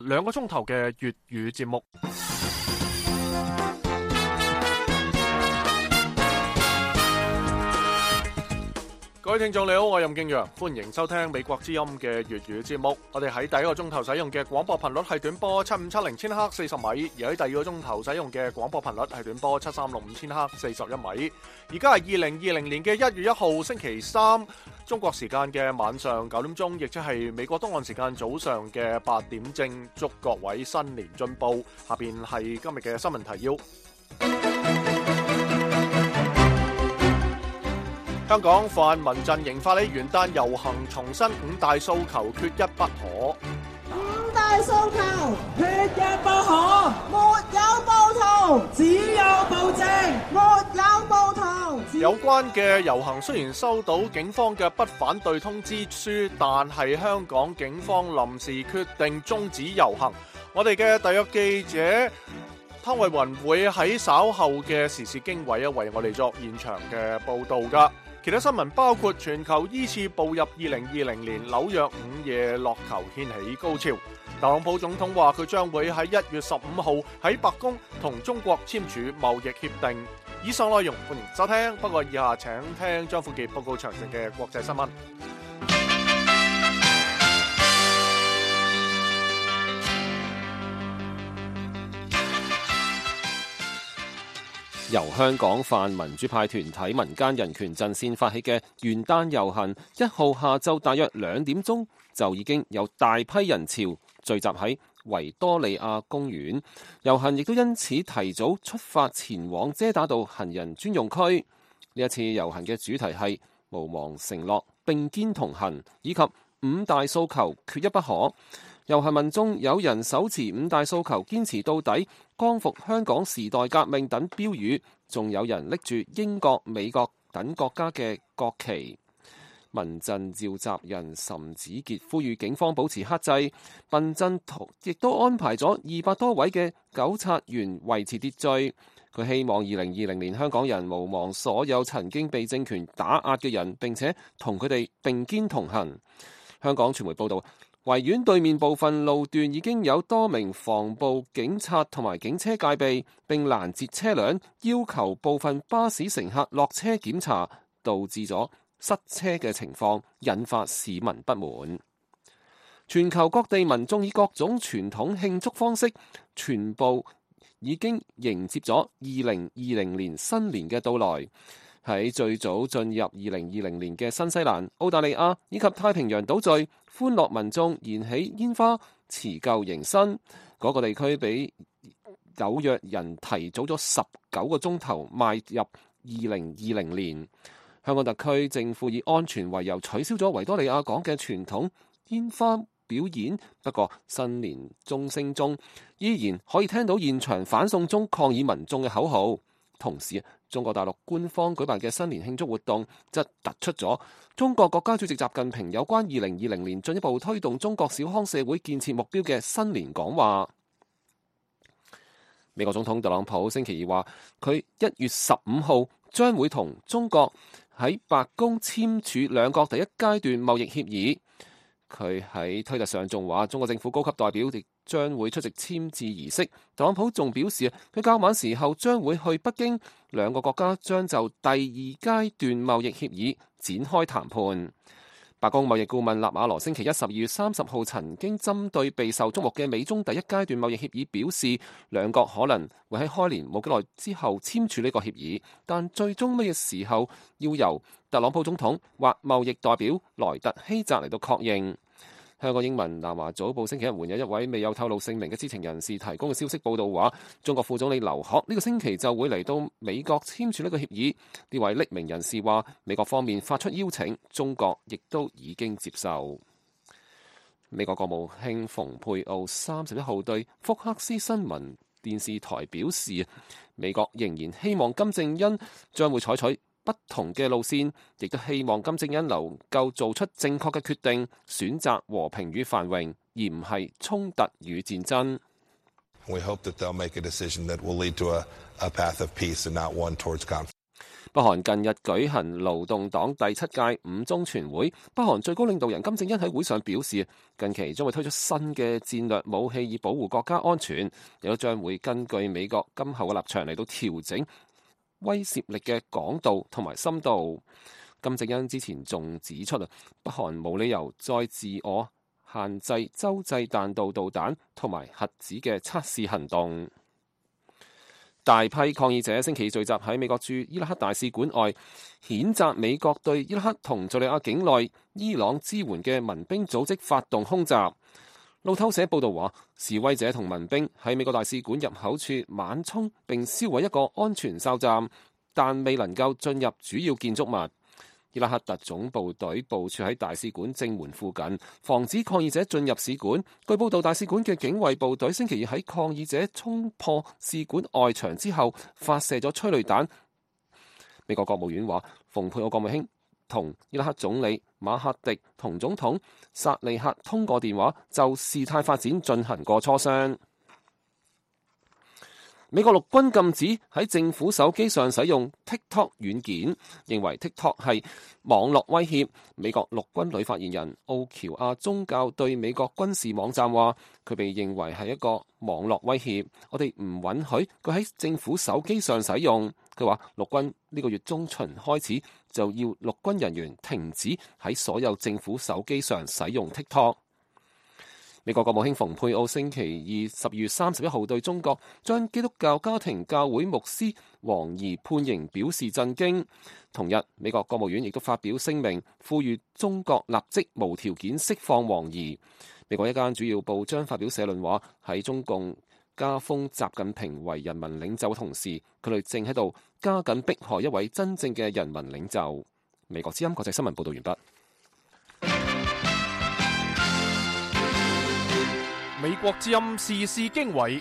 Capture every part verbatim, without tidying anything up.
兩個鐘頭嘅粵語節目。各位聽眾你好，我係任敬陽，歡迎收聽美國之音嘅粵語節目。我哋喺第一個鐘頭使用嘅廣播頻率係短波七五七零千克四十米，而喺第二個鐘頭使用嘅廣播頻率係短波七三六五千克四十一米。而家係二零二零年嘅一月一號星期三，中國時間嘅晚上九點鐘，亦即係美國東岸時間早上嘅八點正。祝各位新年進步。下邊係今日嘅新聞提要。香港泛民陣營發起元旦遊行，重申五大訴求缺一不可。 五大訴求缺一不可，沒有暴徒，只有暴政；沒有暴徒。 有關嘅遊行雖然收到警方嘅不反對通知書，但係香港警方臨時決定終止遊行。我哋嘅特約記者湯慧雲會喺稍後嘅時事經緯啊，為我哋作現場嘅報導㗎。其他新聞包括全球依次步入二零二零年，紐約午夜樂球掀起高潮。特朗普總統話佢將會喺一月十五號喺白宮同中國簽署貿易協定。以上內容歡迎收聽，不過以下請聽張富傑報告詳盡嘅國際新聞。 由香港泛民主派團體民間人權陣線發起嘅元旦遊行，一號下晝大約兩點鐘就已經有大批人潮聚集喺維多利亞公園。遊行亦都因此提早出發前往遮打道行人專用區。呢一次遊行嘅主題係無忘承諾、並肩同行，以及五大訴求缺一不可。遊行民眾有人手持五大訴求堅持到底、光復香港時代革命等標語，仲有人拎住英國、美國等國家嘅國旗。民陣召集人岑子傑呼籲警方保持克制，民陣亦都安排咗二百多位嘅糾察員維持秩序。佢希望二零二零年香港人無忘所有曾經被政權打壓嘅人，並且同佢哋並肩同行。香港傳媒報道，維園對面部分路段已經有多名防暴警察同埋警車戒備，並攔截車輛，要求部分巴士乘客落車檢查，導致咗塞車嘅情況，引發市民不滿。全球各地民眾以各種傳統慶祝方式，全部已經迎接咗二零二零年新年嘅到來。喺最早進入二零二零年嘅新西蘭、澳大利亞以及太平洋島嶼，歡樂民眾燃起煙花，辭舊迎新。嗰、那個地區比紐約人提早咗十九個鐘頭邁入二零二零年。香港特區政府以安全為由取消咗維多利亞港嘅傳統煙花表演，不過新年鐘聲中依然可以聽到現場反送中抗議民眾嘅口號。同時，中國大陸官方舉辦嘅新年慶祝活動則突出咗中國國家主席習近平有關二零二零年進一步推動中國小康社會建設目標嘅新年講話。美國總統特朗普星期二話，佢一月十五號將會同中國喺白宮簽署兩國第一階段貿易協議。佢喺推特上仲話，中國政府高級代表亦將會出席簽字儀式。特朗普仲表示，佢較晚時候將會去北京，兩個國家將就第二階段貿易協議展開談判。白宮貿易顧問納瓦羅星期一十二月三十號曾經針對備受矚目嘅美中第一階段貿易協議表示，兩國可能會喺開年冇幾耐之後簽署呢個協議，但最終乜嘢時候要由特朗普總統或貿易代表萊特希澤嚟到確認。香港英文南華早報星期一援引一位未有透露姓名嘅知情人士提供嘅消息報道話，中國副總理劉鶴呢個星期就會嚟到美國簽署呢個協議。呢位匿名人士話，美國方面發出邀請，中國亦都已經接受。美國國務卿蓬佩奧三十一號對福克斯新聞電視台表示，美國仍然希望金正恩將會採取不同嘅路線，亦都希望金正恩能夠做出正確嘅決定，選擇和平與繁榮，而唔係衝突與戰爭。 We hope that they'll make a decision that will lead to a, a path of peace and not one towards conflict. 北韓近日舉行勞動黨第七屆五中全會，北韓最高領導人金正恩喺會上表示，近期將會推出新嘅戰略武器以保護國家安全，亦都將會根據美國今後嘅立場嚟到調整威懾力嘅廣度同埋深度。金正恩之前仲指出啊，北韓冇理由再自我限制洲際彈道導彈同埋核子嘅測試行動。大批抗議者星期聚集喺美國駐伊拉克大使館外，譴責美國對伊拉克同敘利亞境內伊朗支援嘅民兵組織發動空襲。路透社報道話，示威者同民兵喺美國大使館入口處猛衝並燒毀一個安全哨站，但未能夠進入主要建築物。伊拉克特種部隊部署喺大使館正門附近，防止抗議者進入使館。據報道，大使館嘅警衛部隊星期二喺抗議者衝破使館外牆之後，發射咗催淚彈。美國國務院話，蓬佩奧國務卿同伊拉克總理馬哈迪同總統薩利赫通過電話，就事態發展進行過磋商。美國陸軍禁止喺政府手機上使用 TikTok 軟件，認為 TikTok 係網絡威脅。美國陸軍女發言人奧喬亞宗教對美國軍事網站話，佢被認為係一個網絡威脅，我哋唔允許佢喺政府手機上使用。佢話陸軍呢個月中旬開始就要陸軍人員停止喺所有政府手機上使用 TikTok。美國國務卿蓬佩奧星期二十二月三十一號對中國將基督教家庭教會牧師王怡判刑表示震驚。同日，美國國務院亦都發表聲明，呼籲中國立即無條件釋放王怡。美國一間主要報章發表社論話，喺中共加封習近平為人民領袖嘅同時，佢哋正喺度加緊迫害一位真正嘅人民領袖。美國之音國際新聞報道完畢。 美國之音時事經緯，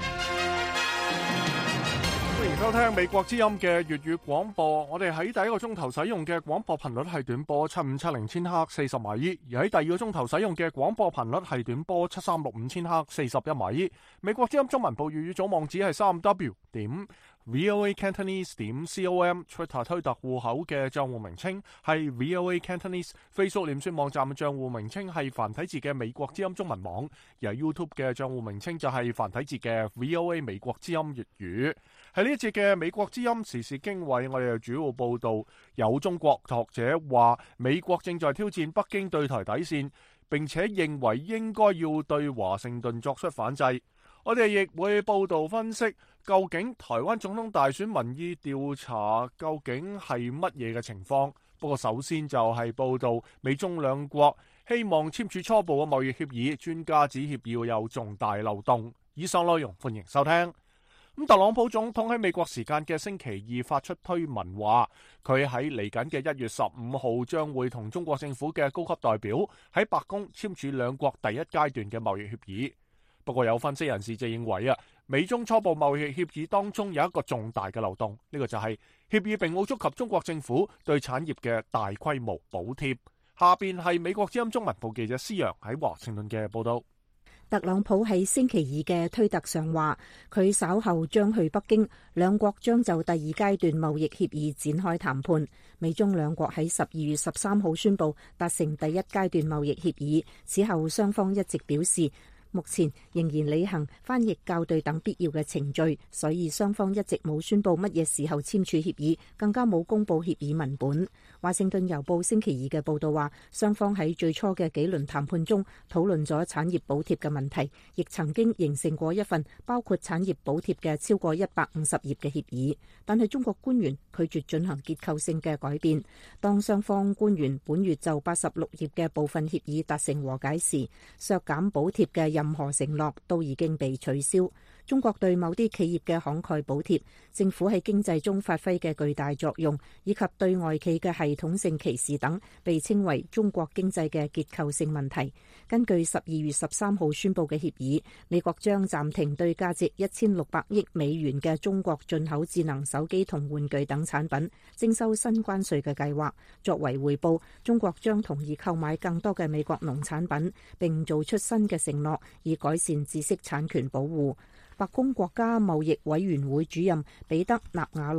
歡迎收聽美國之音嘅粵語廣播。我哋喺第一個鐘頭使用嘅廣播頻率係短波七五七零千赫四十米，而喺第二個鐘頭使用嘅廣播頻率係短波七三六五千赫四十一米。美國之音中文部粵語組網址係三 w 點 voa cantonese 點 com，Twitter 推特戶口嘅賬戶名稱係 voa cantonese，Facebook 臉書網站嘅賬戶名稱係繁體字嘅美國之音中文網，而 YouTube 嘅賬戶名稱就係繁體字嘅 VOA 美國之音粵語。喺呢一節嘅美國之音時事經緯，我哋就主要報道有中國學者話美國正在挑戰北京對台底線，並且認為應該要對華盛頓作出反制。我哋亦會報道分析，究竟台灣總統大選民意調查究竟係乜嘢嘅情況。不過首先就係報道美中兩國希望簽署初步嘅貿易協議，專家指協議有重大漏洞。以上內容歡迎收聽。咁特朗普總統喺美國時間嘅星期二發出推文話，佢喺嚟緊嘅一月十五號將會同中國政府嘅高級代表喺白宮簽署兩國第一階段嘅貿易協議。不過有分析人士就認為啊，美中初步貿易協議當中有一個重大嘅漏洞，呢、這個就係協議並冇觸及中國政府對產業嘅大規模補貼。下邊係美國之音中文部記者施洋喺華盛頓嘅報道。 特朗普喺星期二嘅推特上話，佢稍後將去北京，兩國將就第二階段貿易協議展開談判。美中兩國喺十二月十三號宣布達成第一階段貿易協議，此後雙方一直表示目前仍然履行翻譯校對等必要嘅程序，所以雙方一直冇宣布乜嘢時候簽署協議，更加冇公布協議文本。華盛頓郵報星期二嘅報道話，雙方喺最初嘅幾輪談判中討論咗產業補貼嘅問題，亦曾經形成過一份包括產業補貼嘅超過一百五十頁嘅協議，但係中國官員拒絕進行結構性嘅改變。當雙方官員本月就八十六頁嘅部分協議達成和解時，削減補貼嘅任何承諾都已經被取消。中國對某啲企業嘅慷慨補貼，政府喺經濟中發揮嘅巨大作用，以及對外企嘅系統性歧視等，被稱為中國經濟嘅結構性問題。根據十二月十三號宣布嘅協議，美國將暫停對價值一千六百億美元嘅中國進口智能手機同玩具等產品徵收新關稅嘅計劃。作為回報，中國將同意購買更多嘅美國農產品，並做出新嘅承諾，以改善知識產權保護。白宮國家貿易委員會主任彼得納瓦羅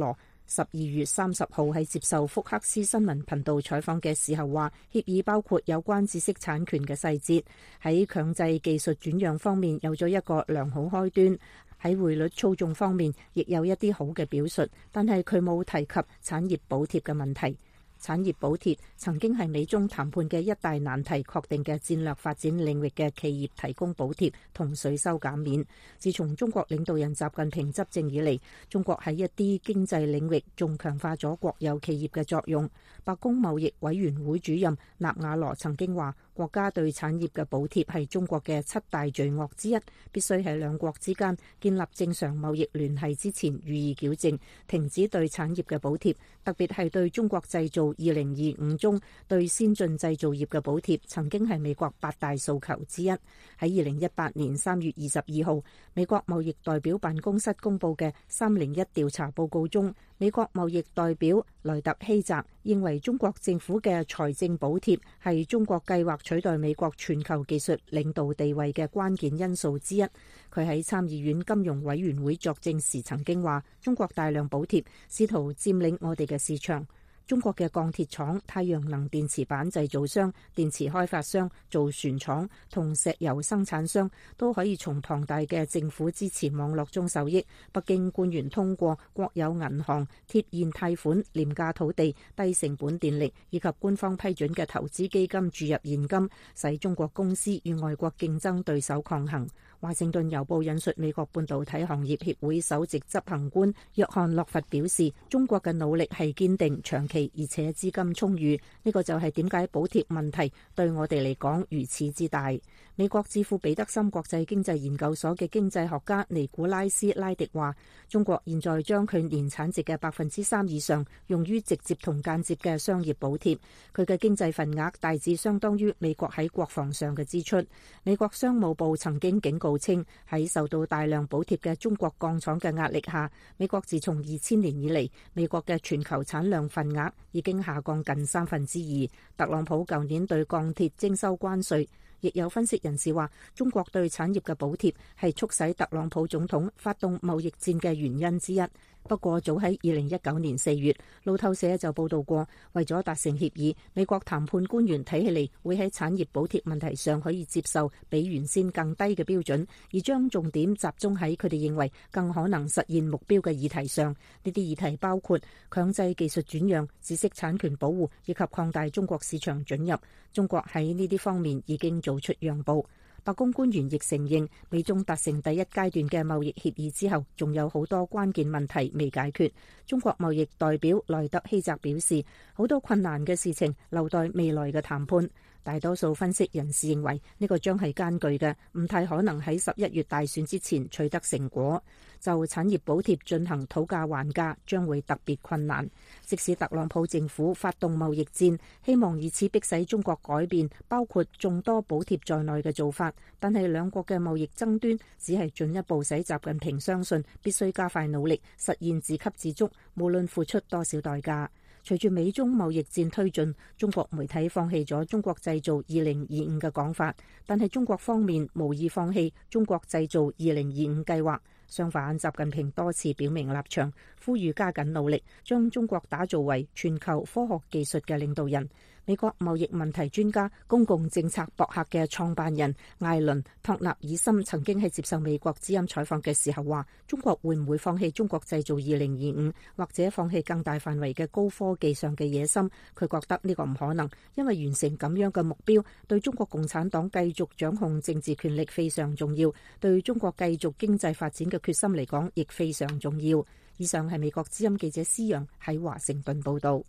十二月三十號喺接受福克斯新聞頻道採訪嘅時候話，協議包括有關知識產權嘅細節，喺強制技術轉讓方面有咗一個良好開端，喺匯率操縱方面亦有一啲好嘅表述，但係佢冇提及產業補貼嘅問題。產業補貼曾經係美中談判嘅一大難題，確定嘅戰略發展領域嘅企業提供補貼同稅收減免。自從中國領導人習近平執政以嚟，中國喺一啲經濟領域仲強化咗國有企業嘅作用。白宮貿易委員會主任納瓦羅曾經話，國家對產業嘅補貼係中國嘅七大罪惡之一，必須喺兩國之間建立正常貿易聯繫之前予以矯正，停止對產業嘅補貼，特別係對中國製造二零二五中對先進製造業嘅補貼，曾經係美國八大訴求之一。喺二零一八年三月二十二號，美國貿易代表辦公室公佈嘅三零一調查報告中，美國貿易代表萊特希澤認為中國政府嘅財政補貼係中國計劃取代美國全球技術領導地位嘅關鍵因素之一。佢喺參議院金融委員會作證時曾經話，中國大量補貼試圖佔領我哋嘅市場。中國嘅鋼鐵廠、太陽能電池板製造商、電池開發商、造船廠同石油生產商都可以從龐大嘅政府支持網絡中受益。北京官員通過國有銀行、貼現貸款、廉價土地、低成本電力以及官方批准嘅投資基金注入現金，使中國公司與外國競爭對手抗衡。華盛頓郵報引述美國半導體行業協會首席執行官約翰洛弗表示，中國嘅努力係堅定、長期而且資金充裕，呢個就係點解補貼問題對我哋嚟講如此之大。美國智庫彼得森國際經濟研究所嘅經濟學家尼古拉斯拉迪話，中國現在將佢年產值嘅百分之三以上用於直接同間接嘅商業補貼，佢嘅經濟份額大致相當於美國喺國防上嘅支出。美國商務部曾經警告稱，喺受到大量補貼嘅中國鋼廠嘅壓力下，美國自從二千年以嚟，美國嘅全球產量份額已經下降近三分之二。特朗普舊年對鋼鐵徵收關稅，亦有分析人士話，中國對產業嘅補貼係促使特朗普總統發動貿易戰嘅原因之一。不過早喺二零一九年四月，路透社就報道過，為咗達成協議，美國談判官員睇起嚟會喺產業補貼問題上可以接受比原先更低嘅標準，而將重點集中喺佢哋認為更可能實現目標嘅議題上。呢啲議題包括強制技術轉讓、知識產權保護以及擴大中國市場准入。中國喺呢啲方面已經做出讓步。白宮官員亦承認，美中達成第一階段嘅貿易協議之後，仲有好多關鍵問題未解決。中國貿易代表萊特希澤表示，好多困難嘅事情留待未來嘅談判。大多數分析人士認為，呢個將係艱巨嘅，唔太可能喺十一月大選之前取得成果。就產業補貼進行討價還價，將會特別困難。即使特朗普政府發動貿易戰，希望以此迫使中國改變包括眾多補貼在內嘅做法，但係兩國嘅貿易爭端只係進一步使習近平相信必須加快努力，實現自給自足，無論付出多少代價。隨住美中貿易戰推進，中國媒體放棄咗中國製造二零二五嘅講法，但係中國方面無意放棄中國製造二零二五計劃。相反，習近平多次表明立場，呼籲加緊努力，將中國打造為全球科學技術嘅領導人。美國貿易問題專家、公共政策博客嘅創辦人艾倫·托納爾森曾經喺接受美國之音採訪嘅時候話，中國會唔會放棄中國製造二零二五，或者放棄更大範圍嘅高科技上嘅野心？佢覺得呢個唔可能，因為完成咁樣嘅目標，對中國共產黨繼續掌控政治權力非常重要，對中國繼續經濟發展嘅決心嚟講亦非常重要。以上係美國之音記者施陽喺華盛頓報道。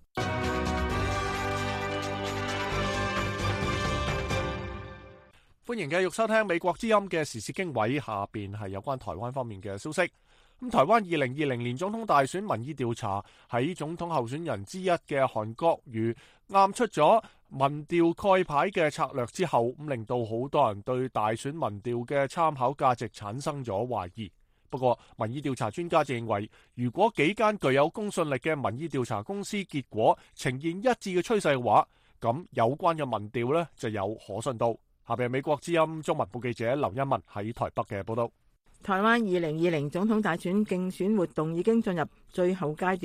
歡迎繼續收聽美國之音嘅時事經緯，下邊係有關台灣方面嘅消息。咁台灣二零二零年總統大選民意調查，喺總統候選人之一嘅韓國瑜啱出咗民調蓋牌嘅策略之後，咁令到好多人對大選民調嘅參考價值產生咗懷疑。不過民意調查專家就認為，如果幾間具有公信力嘅民意調查公司結果呈現一致嘅趨勢嘅話，咁有關嘅民調呢就有可信度。下邊係美國之音中文部記者劉一文喺台北嘅報道。 台灣二零二零總統大選競選活動已經進入最後階段，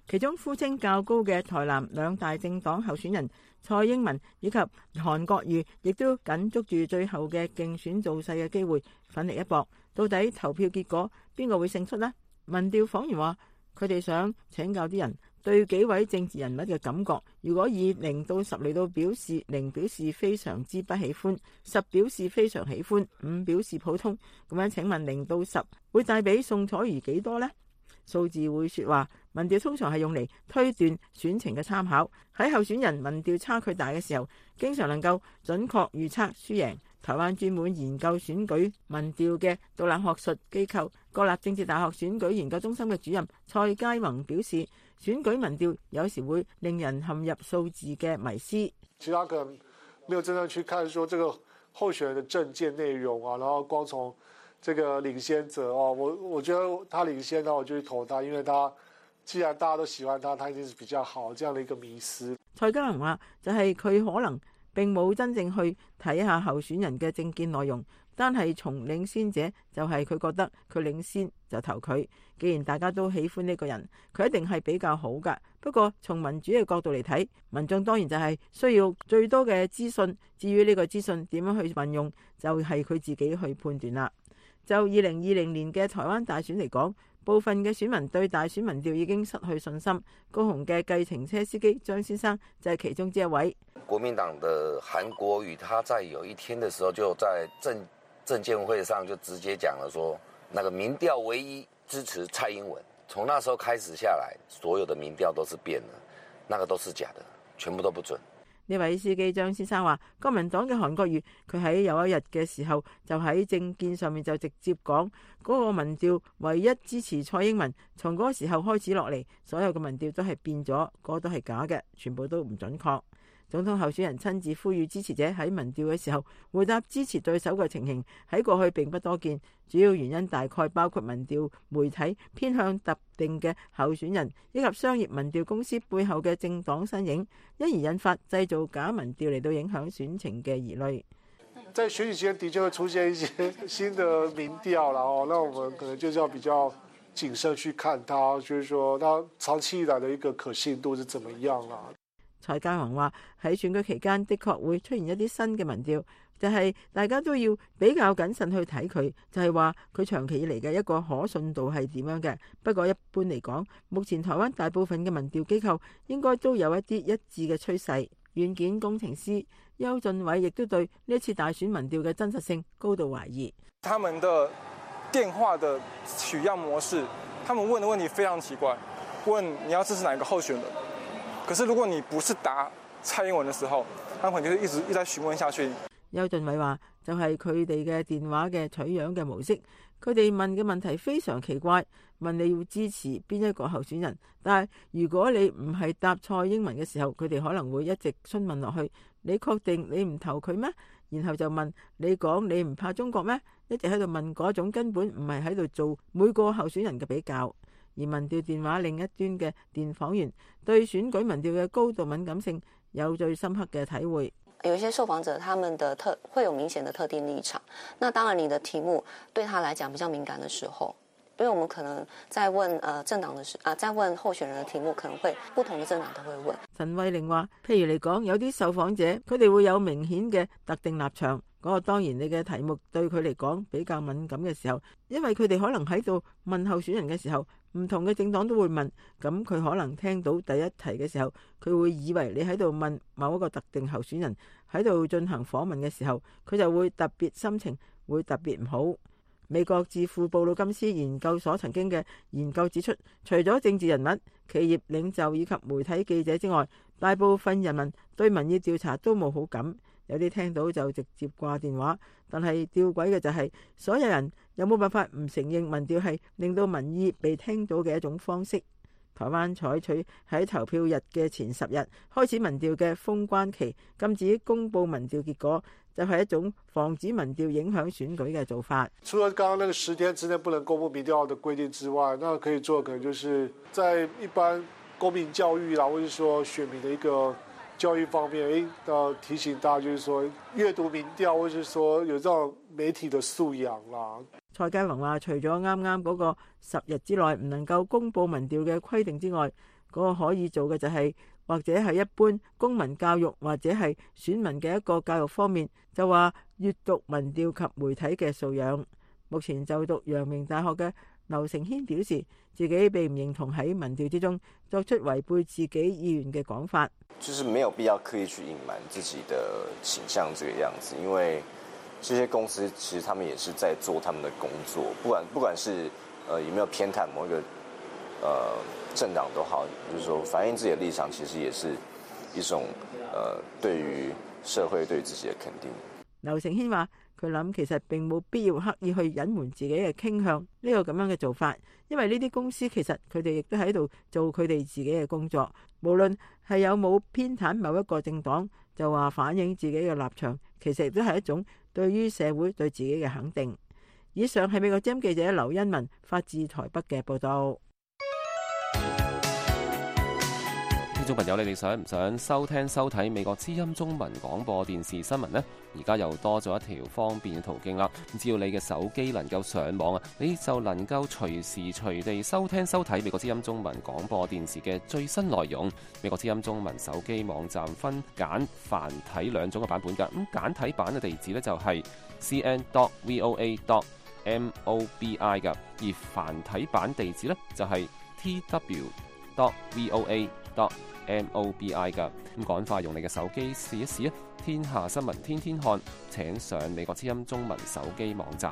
其中呼聲較高嘅台南兩大政黨候選人蔡英文以及韓國瑜，亦都緊捉住最後嘅競選造勢嘅機會，奮力一搏。到底投票結果邊個會勝出呢？民調訪員話，佢哋想請教啲人對幾位政治人物嘅感覺。如果以零到十嚟到表示，零表示非常之不喜歡，十表示非常喜歡，五表示普通，咁樣請問零到十會帶俾宋楚瑜幾多呢？數字會說話，民調通常係用嚟推斷選情嘅參考。喺候選人民調差距大嘅時候，經常能夠準確預測輸贏。台灣專門研究選舉民調嘅獨立學術機構國立政治大學選舉研究中心嘅主任蔡佳宏表示，選舉民調有時會令人陷入數字嘅迷思。 其他可能沒有真正去看說這個候選人的政見內容啊，然後光從這個領先者哦，我我覺得他領先呢，我就去投他，因為他既然大家都喜歡他，他一定是比較好，這樣的一個迷思。 蔡佳宏話就係佢可能並冇真正去睇下候選人嘅政見內容，單係從領先者就係佢覺得佢領先就投佢。既然大家都喜歡呢個人，佢一定係比較好㗎。不過從民主嘅角度嚟睇，民眾當然就係需要最多嘅資訊，至於呢個資訊點樣去運用，就係佢自己去判斷啦。就二零二零年嘅台灣大選嚟講，部分嘅選民對大選民調已經失去信心。高雄嘅計程車司機張先生就係其中之一位。 國民黨的韓國瑜，他在有一天的時候就在政政見會上就直接講了說，那個民調唯一支持蔡英文。從那時候開始下來，所有的民調都是變的，那個都是假的，全部都不準。 呢位司機張先生話，國民黨嘅韓國瑜，佢喺有一日嘅時候就喺政見上面就直接講，嗰個民調唯一支持蔡英文，從嗰個時候開始落嚟，所有嘅民調都係變咗，嗰個都係假嘅，全部都唔準確。總統候選人親自呼籲支持者喺民調嘅時候回答支持對手嘅情形，喺過去並不多見。主要原因大概包括民調媒體偏向特定嘅候選人，以及商業民調公司背後嘅政黨身影，因而引發製造假民調嚟到影響選情嘅疑慮。 在選舉期間的確會出現一些新的民調，然後那我們可能就是要比較謹慎去看它，就是說它長期以來的一個可信度是怎麼樣啦。 蔡佳宏話喺選舉期間的確會出現一啲新嘅民調，就係大家都要比較謹慎去睇佢，就係話佢長期以嚟嘅一個可信度係點樣嘅。不過一般嚟講，目前台灣大部分嘅民調機構應該都有一啲一致嘅趨勢。軟件工程師邱俊偉亦都對呢次大選民調嘅真實性高度懷疑。 他們的電話的取樣模式，他們問的問題非常奇怪，問你要支持哪一個候選人。可是如果你不是答蔡英文的時候，他們可能就一直一直在詢問下去。 邱俊偉話就係佢哋嘅電話嘅取樣嘅模式，佢哋問嘅問題非常奇怪，問你要支持邊一個候選人，但係如果你唔係答蔡英文嘅時候，佢哋可能會一直詢問落去，你確定你唔投佢咩？然後就問你講你唔怕中國咩？一直喺度問嗰種根本唔係喺度做每個候選人嘅比較。而民調電話另一端嘅電訪員對選舉民調嘅高度敏感性有最深刻嘅體會。 有一些受訪者，他們的特會有明顯的特定立場。那當然，你的題目對他來講比較敏感的時候，因為我們可能在問呃政黨的時啊，在問候選人的題目，可能會不同的政黨都會問。 陳慧玲話，譬如嚟講，有啲受訪者佢哋會有明顯嘅特定立場。嗰個當然，你嘅題目對佢嚟講比較敏感嘅時候，因為佢哋可能喺度問候選人嘅時候，唔同嘅政黨都會問，咁佢可能聽到第一題嘅時候，佢會以為你喺度問某一個特定候選人，喺度進行訪問嘅時候，佢就會特別心情會特別唔好。美國智庫布魯金斯研究所曾經嘅研究指出，除咗政治人物、企業領袖以及媒體記者之外，大部分人民對民意調查都冇好感。有啲聽到就直接掛電話，但係吊詭嘅就係，所有人有冇辦法唔承認民調係令到民意被聽到嘅一種方式？台灣採取喺投票日嘅前十日開始民調嘅封關期，禁止公佈民調結果，就係一種防止民調影響選舉嘅做法。 除了剛剛那個十天之內不能公佈民調的規定之外，那可以做可能就是在一般公民教育啦，或者說選民的一個教育方面，誒，要提醒大家，就是說閱讀民調，或者說有這種媒體的素養啦。 蔡佳宏話，除咗啱啱嗰個十日之內唔能夠公佈民調嘅規定之外， 嗰個可以做嘅就係、是、或者係一般公民教育或者係選民嘅一個教育方面，就話閱讀民調及媒體嘅素養。目前就讀陽明大學嘅劉成軒表示，自己並唔認同喺民調之中作出違背自己意願嘅講法， 就是沒有必要刻意去隱瞞自己的傾向這個樣子，因為這些公司其實他們也是在做他們的工作，不管不管是呃有沒有偏袒某一個呃政黨都好，就是說反映自己的立場，其實也是一種呃對於社會對於自己的肯定。 劉成軒話：佢諗其實並冇必要刻意去隱瞞自己嘅傾向呢個咁樣嘅做法，因為呢啲公司其實佢哋亦都喺度做佢哋自己嘅工作，無論係有冇偏袒某一個政黨，就話反映自己嘅立場，其實亦都係一種對於社會對自己嘅肯定。以上係美國之音記者劉欣文發自台北嘅報道。 聽眾朋友，你哋想唔想收聽收睇美國之音中文廣播電視新聞呢？而家又多咗一條方便嘅途徑啦！只要你嘅手機能夠上網啊，你就能夠隨時隨地收聽收睇美國之音中文廣播電視嘅最新內容。美國之音中文手機網站分簡繁體兩種嘅版本㗎。咁簡體版嘅地址呢，就係 c n dot v o a dot m o b i 㗎，而繁體版地址呢，就係 t w dot v o a dot m o b i 㗎。咁趕快用你嘅手機試一試啊！天下新聞天天看，請上美國之音中文手機網站。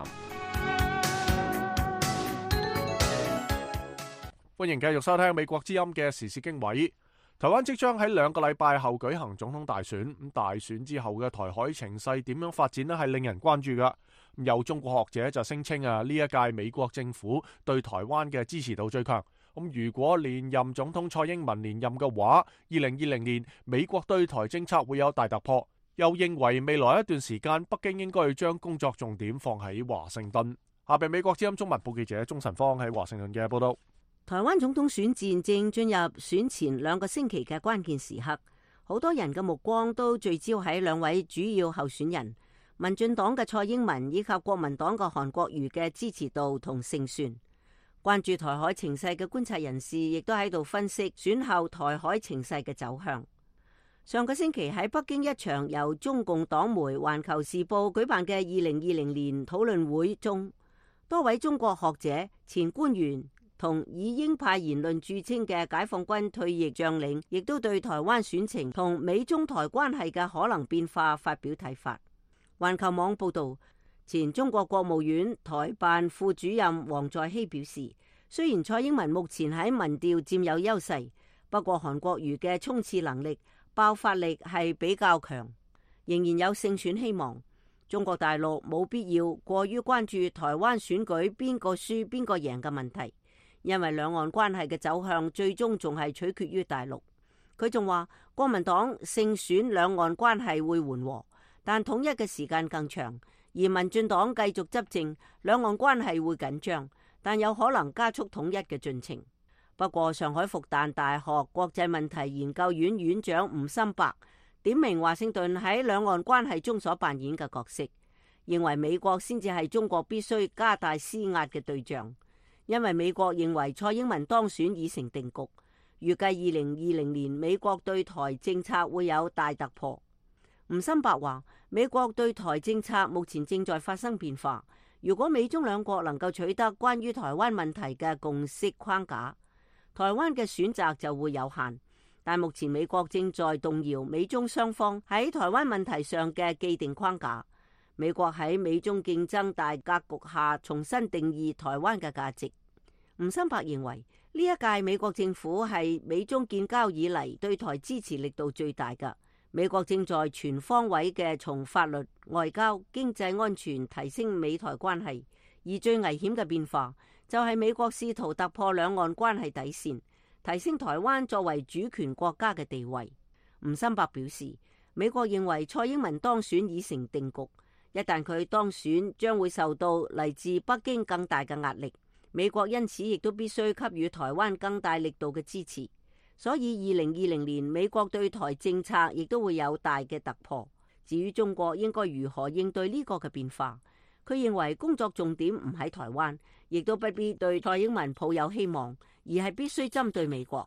歡迎繼續收聽美國之音嘅時事經緯。台灣即將喺兩個禮拜後舉行總統大選，咁大選之後嘅台海情勢點樣發展呢？係令人關注噶。有中國學者就聲稱啊，呢一屆美國政府對台灣嘅支持度最強。咁如果連任總統蔡英文連任嘅話，二零二零年美國對台政策會有大突破。又認為未來一段時間北京應該要將工作重點放喺華盛頓。下邊美國之音中文部記者鍾晨芳喺華盛頓嘅報道。 台灣總統選戰正進入選前兩個星期嘅關鍵時刻，好多人嘅目光都聚焦喺兩位主要候選人，民進黨嘅蔡英文以及國民黨嘅韓國瑜嘅支持度同勝算。關注台海情勢嘅觀察人士亦都喺度分析選後台海情勢嘅走向。上個星期喺北京一場由中共黨媒《環球時報》舉辦嘅二零二零年討論會中，多位中國學者、前官員同以鷹派言論著稱嘅解放軍退役將領，亦都對台灣選情同美中台關係嘅可能變化發表睇法。環球網報道，前中國國務院台辦副主任王在希表示，雖然蔡英文目前喺民調佔有優勢，不過韓國瑜嘅衝刺能力、爆發力係比較強，仍然有勝選希望。中國大陸冇必要過於關注台灣選舉邊個輸邊個贏嘅問題，因為兩岸關係嘅走向最終仲係取決於大陸。佢仲話，國民黨勝選兩岸關係會緩和，但統一嘅時間更長；而民進黨繼續執政，兩岸關係會緊張，但有可能加速統一嘅進程。不過，上海復旦大學國際問題研究院院長吳心伯點名華盛頓喺兩岸關係中所扮演嘅角色，認為美國先至係中國必須加大施壓嘅對象，因為美國認為蔡英文當選已成定局，預計二零二零年美國對台政策會有大突破。吳心伯話，美國對台政策目前正在發生變化，如果美中兩國能夠取得關於台灣問題嘅共識框架，台灣嘅選擇就會有限，但目前美國正在動搖美中雙方喺台灣問題上嘅既定框架。美國喺美中競爭大格局下重新定義台灣嘅價值。吳心伯認為，呢一屆美國政府係美中建交以嚟對台支持力度最大嘅。美國正在全方位嘅從法律、外交、經濟、安全提升美台關係，而最危險嘅變化就係美國試圖突破兩岸關係底線，提升台灣作為主權國家嘅地位。吳心伯表示，美國認為蔡英文當選已成定局，一旦佢當選，將會受到嚟自北京更大嘅壓力。美國因此亦都必須給予台灣更大力度嘅支持。所以二零二零年美國對台政策亦都會有大嘅突破。至於中國應該如何應對呢個嘅變化，佢認為工作重點唔喺台灣，亦都不必對蔡英文抱有希望，而係必須針對美國。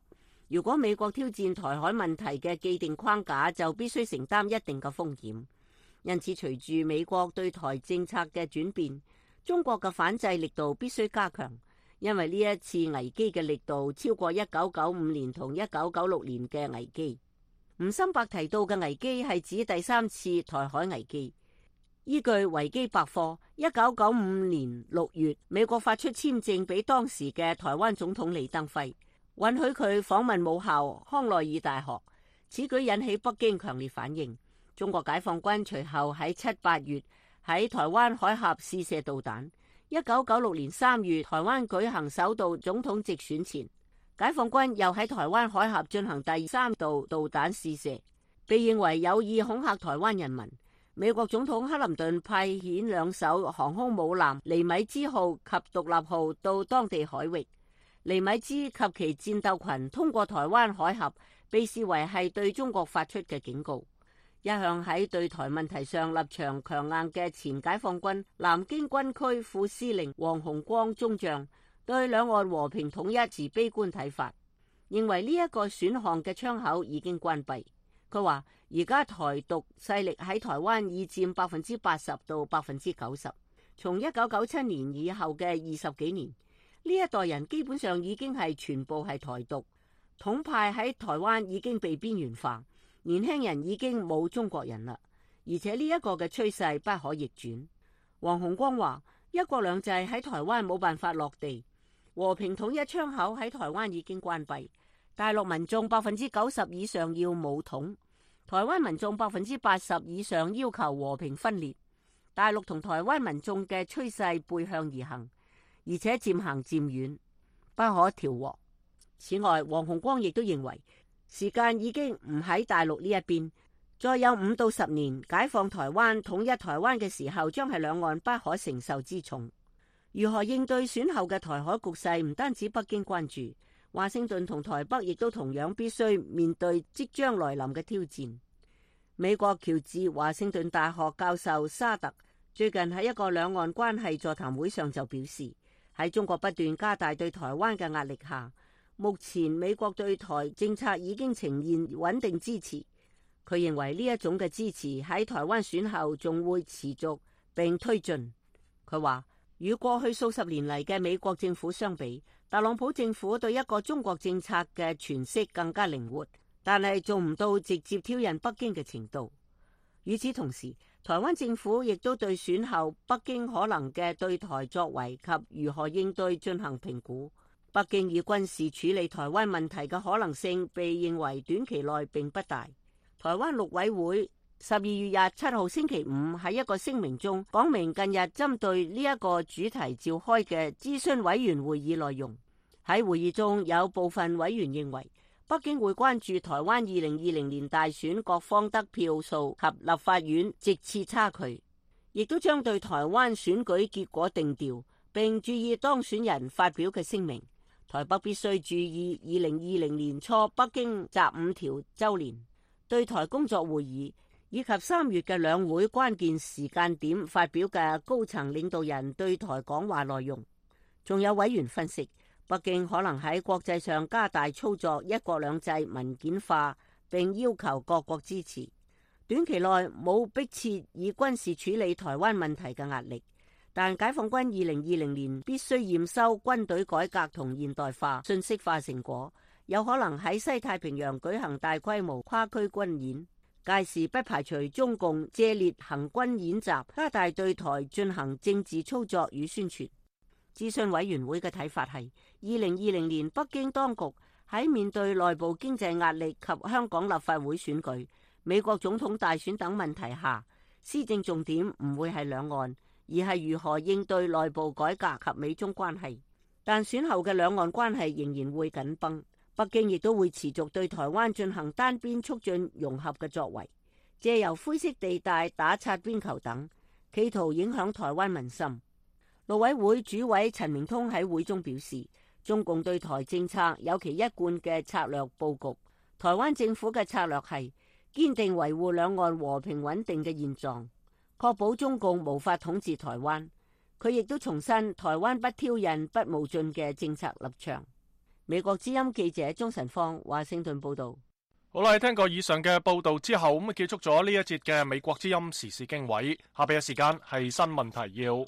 如果美國挑戰台海問題嘅既定框架，就必須承擔一定嘅風險。因此，隨住美國對台政策嘅轉變，中國嘅反制力度必須加強，因為呢一次危機嘅力度超過一九九五年同一九九六年嘅危機。吳心伯提到嘅危機係指第三次台海危機。依據維基百科，一九九五年六月，美國發出簽證俾當時嘅台灣總統李登輝，允許佢訪問母校康奈爾大學。此舉引起北京強烈反應。中國解放軍隨後喺七八月喺台灣海峽試射導彈。一九九六年三月，台灣舉行首度總統直選前，解放軍又喺台灣海峽進行第三度導彈試射，被認為有意恐嚇台灣人民。美國總統克林頓派遣兩艘航空母艦尼米茲號及獨立號到當地海域。尼米茲及其戰鬥群通過台灣海峽，被視為係對中國發出嘅警告。一向喺對台問題上立場強硬嘅前解放軍南京軍區副司令黃鴻光中將對兩岸和平統一持悲觀睇法，認為呢一個選項嘅窗口已經關閉。佢話：而家台獨勢力喺台灣已佔百分之八十到百分之九十。從一九九七年以後嘅二十幾年，呢一代人基本上已經係全部係台獨，統派喺台灣已經被邊緣化，年輕人已經冇中國人啦。而且呢一個嘅趨勢不可逆轉。黃鴻光話：一國兩制喺台灣冇辦法落地，和平統一窗口喺台灣已經關閉。大陸民眾百分之九十以上要武統，台灣民眾百分之八十以上要求和平分裂。大陸同台灣民眾嘅趨勢背向而行，而且漸行漸遠，不可調和。此外，黃鴻光亦都認為時間已經唔喺大陸呢一邊，再有五到十年解放台灣、統一台灣嘅時候，將係兩岸不可承受之重。如何應對選後嘅台海局勢，唔單止北京關注。華盛頓同台北亦都同樣必須面對即將來臨嘅挑戰。美國喬治華盛頓大學教授沙特最近喺一個兩岸關係座談會上就表示，喺中國不斷加大對台灣嘅壓力下，目前美國對台政策已經呈現穩定支持。佢認為呢一種嘅支持喺台灣選後仲會持續並推進。佢話，與過去數十年嚟嘅美國政府相比，特朗普政府對一個中國政策嘅詮釋更加靈活，但係做唔到直接挑釁北京嘅程度。與此同時，台灣政府亦都對選後北京可能嘅對台作為及如何應對進行評估。北京以軍事處理台灣問題嘅可能性被認為短期內並不大。台灣陸委會十二月廿七號星期五喺一個聲明中講明，近日針對呢一個主題召開嘅諮詢委員會議內容。喺會議中有部分委員認為，北京會關注台灣二零二零年大選各方得票數及立法院席次差距，亦都將對台灣選舉結果定調，並注意當選人發表嘅聲明。台北必須注意二零二零年初北京習五條週年對台工作會議，以及三月嘅兩會關鍵時間點發表嘅高層領導人對台講話內容。仲有委員分析，北京可能喺國際上加大操作一國兩制文件化，並要求各國支持。短期內冇迫切以軍事處理台灣問題嘅壓力，但解放軍二零二零年必須驗收軍隊改革同現代化、信息化成果，有可能喺西太平洋舉行大規模跨區軍演。屆時不排除中共借列行軍演習，加大對台進行政治操作與宣傳。諮詢委員會嘅睇法係，二零二零年北京當局喺面對內部經濟壓力及香港立法會選舉、美國總統大選等問題下，施政重點唔會係兩岸，而係如何應對內部改革及美中關係。但選後嘅兩岸關係仍然會緊繃。北京亦都會持續對台灣進行單邊促進融合嘅作為，借由灰色地帶打擦邊球等，企圖影響台灣民心。陸委會主委陳明通喺會中表示，中共對台政策有其一貫嘅策略佈局，台灣政府嘅策略係堅定維護兩岸和平穩定嘅現狀，確保中共無法統治台灣。佢亦都重申台灣不挑釁、不冒進嘅政策立場。 美國之音記者鍾晨放華盛頓報道。 好啦，聽過以上嘅報道之後，咁啊結束咗呢一節嘅美國之音時事經緯。下邊嘅時間係新聞提要。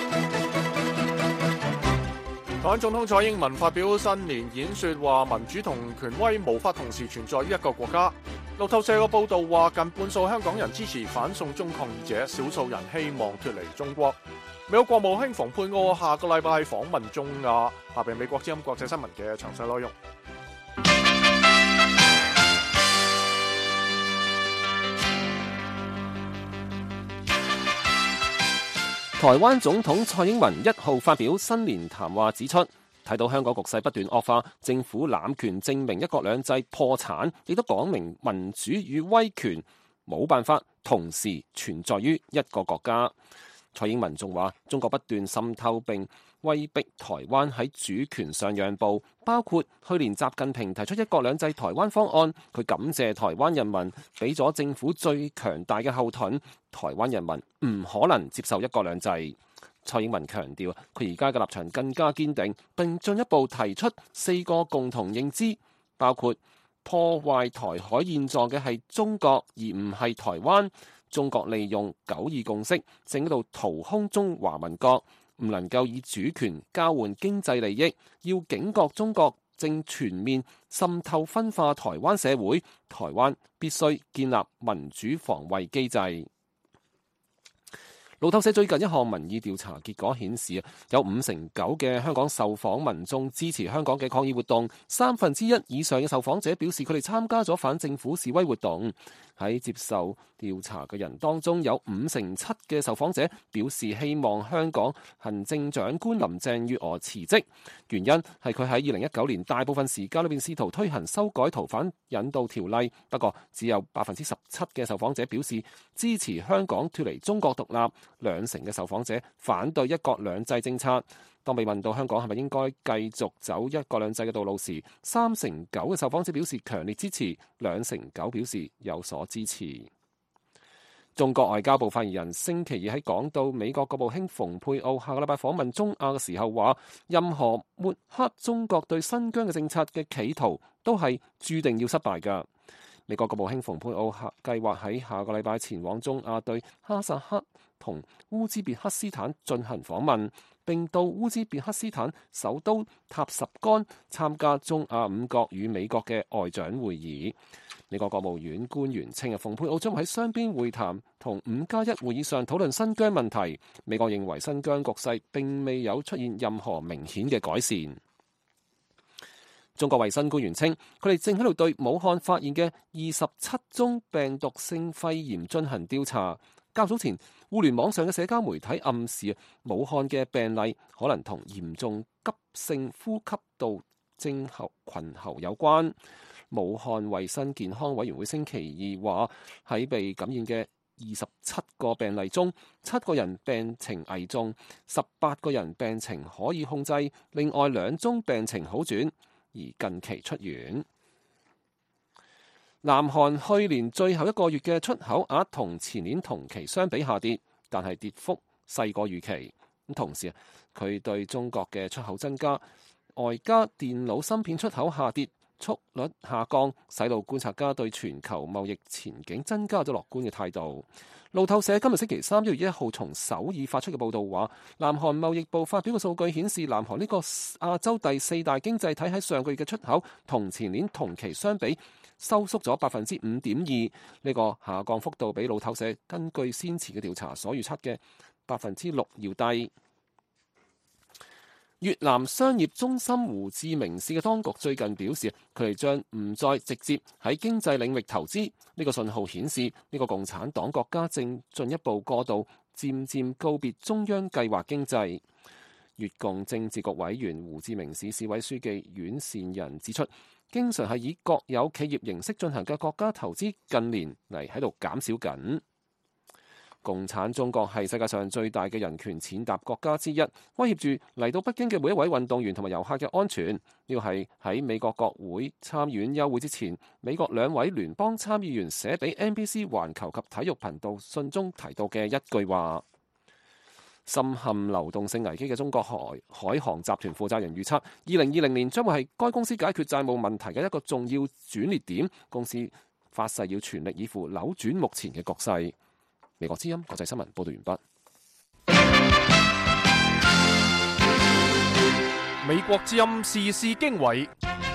台灣總統蔡英文發表新年演說，話民主同權威無法同時存在於一個國家。路透社嘅報道話，近半數香港人支持反送中抗議者，少數人希望脫離中國。美國國務卿蓬佩奧下個禮拜訪問中亞。下邊美國之音國際新聞嘅詳細內容。 台灣總統蔡英文一號發表新年談話，指出睇到香港局勢不斷惡化，政府濫權證明一國兩制破產，亦都講明民主與威權冇辦法同時存在於一個國家。蔡英文仲話，中國不斷滲透並威逼台灣喺主權上讓步，包括去年習近平提出一國兩制台灣方案，佢感謝台灣人民俾咗政府最強大嘅後盾，台灣人民唔可能接受一國兩制。蔡英文強調，佢而家嘅立場更加堅定，並進一步提出四個共同認知，包括破壞台海現狀嘅係中國，而唔係台灣。中國利用九二共識，正喺度掏空中華民國，唔能夠以主權交換經濟利益，要警覺中國正全面滲透分化台灣社會，台灣必須建立民主防衛機制。路透社最近一項民意調查結果顯示，有五成九嘅香港受訪民眾支持香港嘅抗議活動，三分之一以上嘅受訪者表示佢哋參加咗反政府示威活動。喺接受調查嘅人當中，有五成七嘅受訪者表示希望香港行政長官林鄭月娥辭職，原因係佢喺二零一九年大部分時間裏邊試圖推行修改逃犯引渡條例，不過只有百分之十七嘅受訪者表示支持香港脫離中國獨立，兩成嘅受訪者反對一國兩制政策。當被問到香港係咪應該繼續走一國兩制嘅道路時，三成九嘅受訪者表示強烈支持，兩成九表示有所支持。中國外交部發言人星期二喺講到美國國務卿蓬佩奧下個禮拜訪問中亞嘅時候話，任何抹黑中國對新疆嘅政策嘅企圖都係注定要失敗㗎。美國國務卿蓬佩奧計劃喺下個禮拜前往中亞，對哈薩克同烏茲別克斯坦進行訪問，並到烏茲別克斯坦首都塔什干參加中亞五國與美國嘅外長會議。美國國務院官員稱啊，蓬佩奧將喺雙邊會談同五加一會議上討論新疆問題。美國認為新疆局勢並未有出現任何明顯嘅改善。中國衛生官員稱，佢哋正喺度對武漢發現嘅二十七宗病毒性肺炎進行調查。較早前，互聯網上嘅社交媒體暗示武漢嘅病例可能同嚴重急性呼吸道症候群喉有關。武漢衛生健康委員會星期二話，喺被感染嘅二十七個病例中，七個人病情危重，十八個人病情可以控制，另外兩宗病情好轉，而近期出院。南韓去年最後一個月嘅出口額同前年同期相比下跌，但係跌幅細過預期。咁同時，佢對中國嘅出口增加，外加電腦芯片出口下跌，速率下降，使到觀察家對全球貿易前景增加咗樂觀嘅態度。路透社今日星期三一月一號從首爾發出嘅報導話，南韓貿易部發表嘅數據顯示，南韓呢個亞洲第四大經濟體喺上個月嘅出口同前年同期相比收縮咗百分之五點二，呢個下降幅度比路透社根據先前嘅調查所預測嘅百分之六要低。越南商業中心胡志明市嘅當局最近表示，佢哋將唔再直接喺經濟領域投資。呢個信號顯示，呢個共產黨國家正進一步過渡，漸漸告別中央計劃經濟。越共政治局委員胡志明市市委書記阮善人指出，經常係以國有企業形式進行嘅國家投資，近年嚟喺度減少緊。共產中國係世界上最大嘅人權踐踏國家之一，威脅住嚟到北京嘅每一位運動員同埋遊客嘅安全。呢個係喺美國國會參議院休會之前，美國兩位聯邦參議員寫俾 N B C 環球及體育頻道信中提到嘅一句話。 深陷流動性危機嘅中國海海航集團負責人預測，二零二零年將會係該公司解決債務問題嘅一個重要轉捩點。公司發誓要全力以赴扭轉目前嘅局勢。美國之音國際新聞報道完畢。 美國之音時事經緯，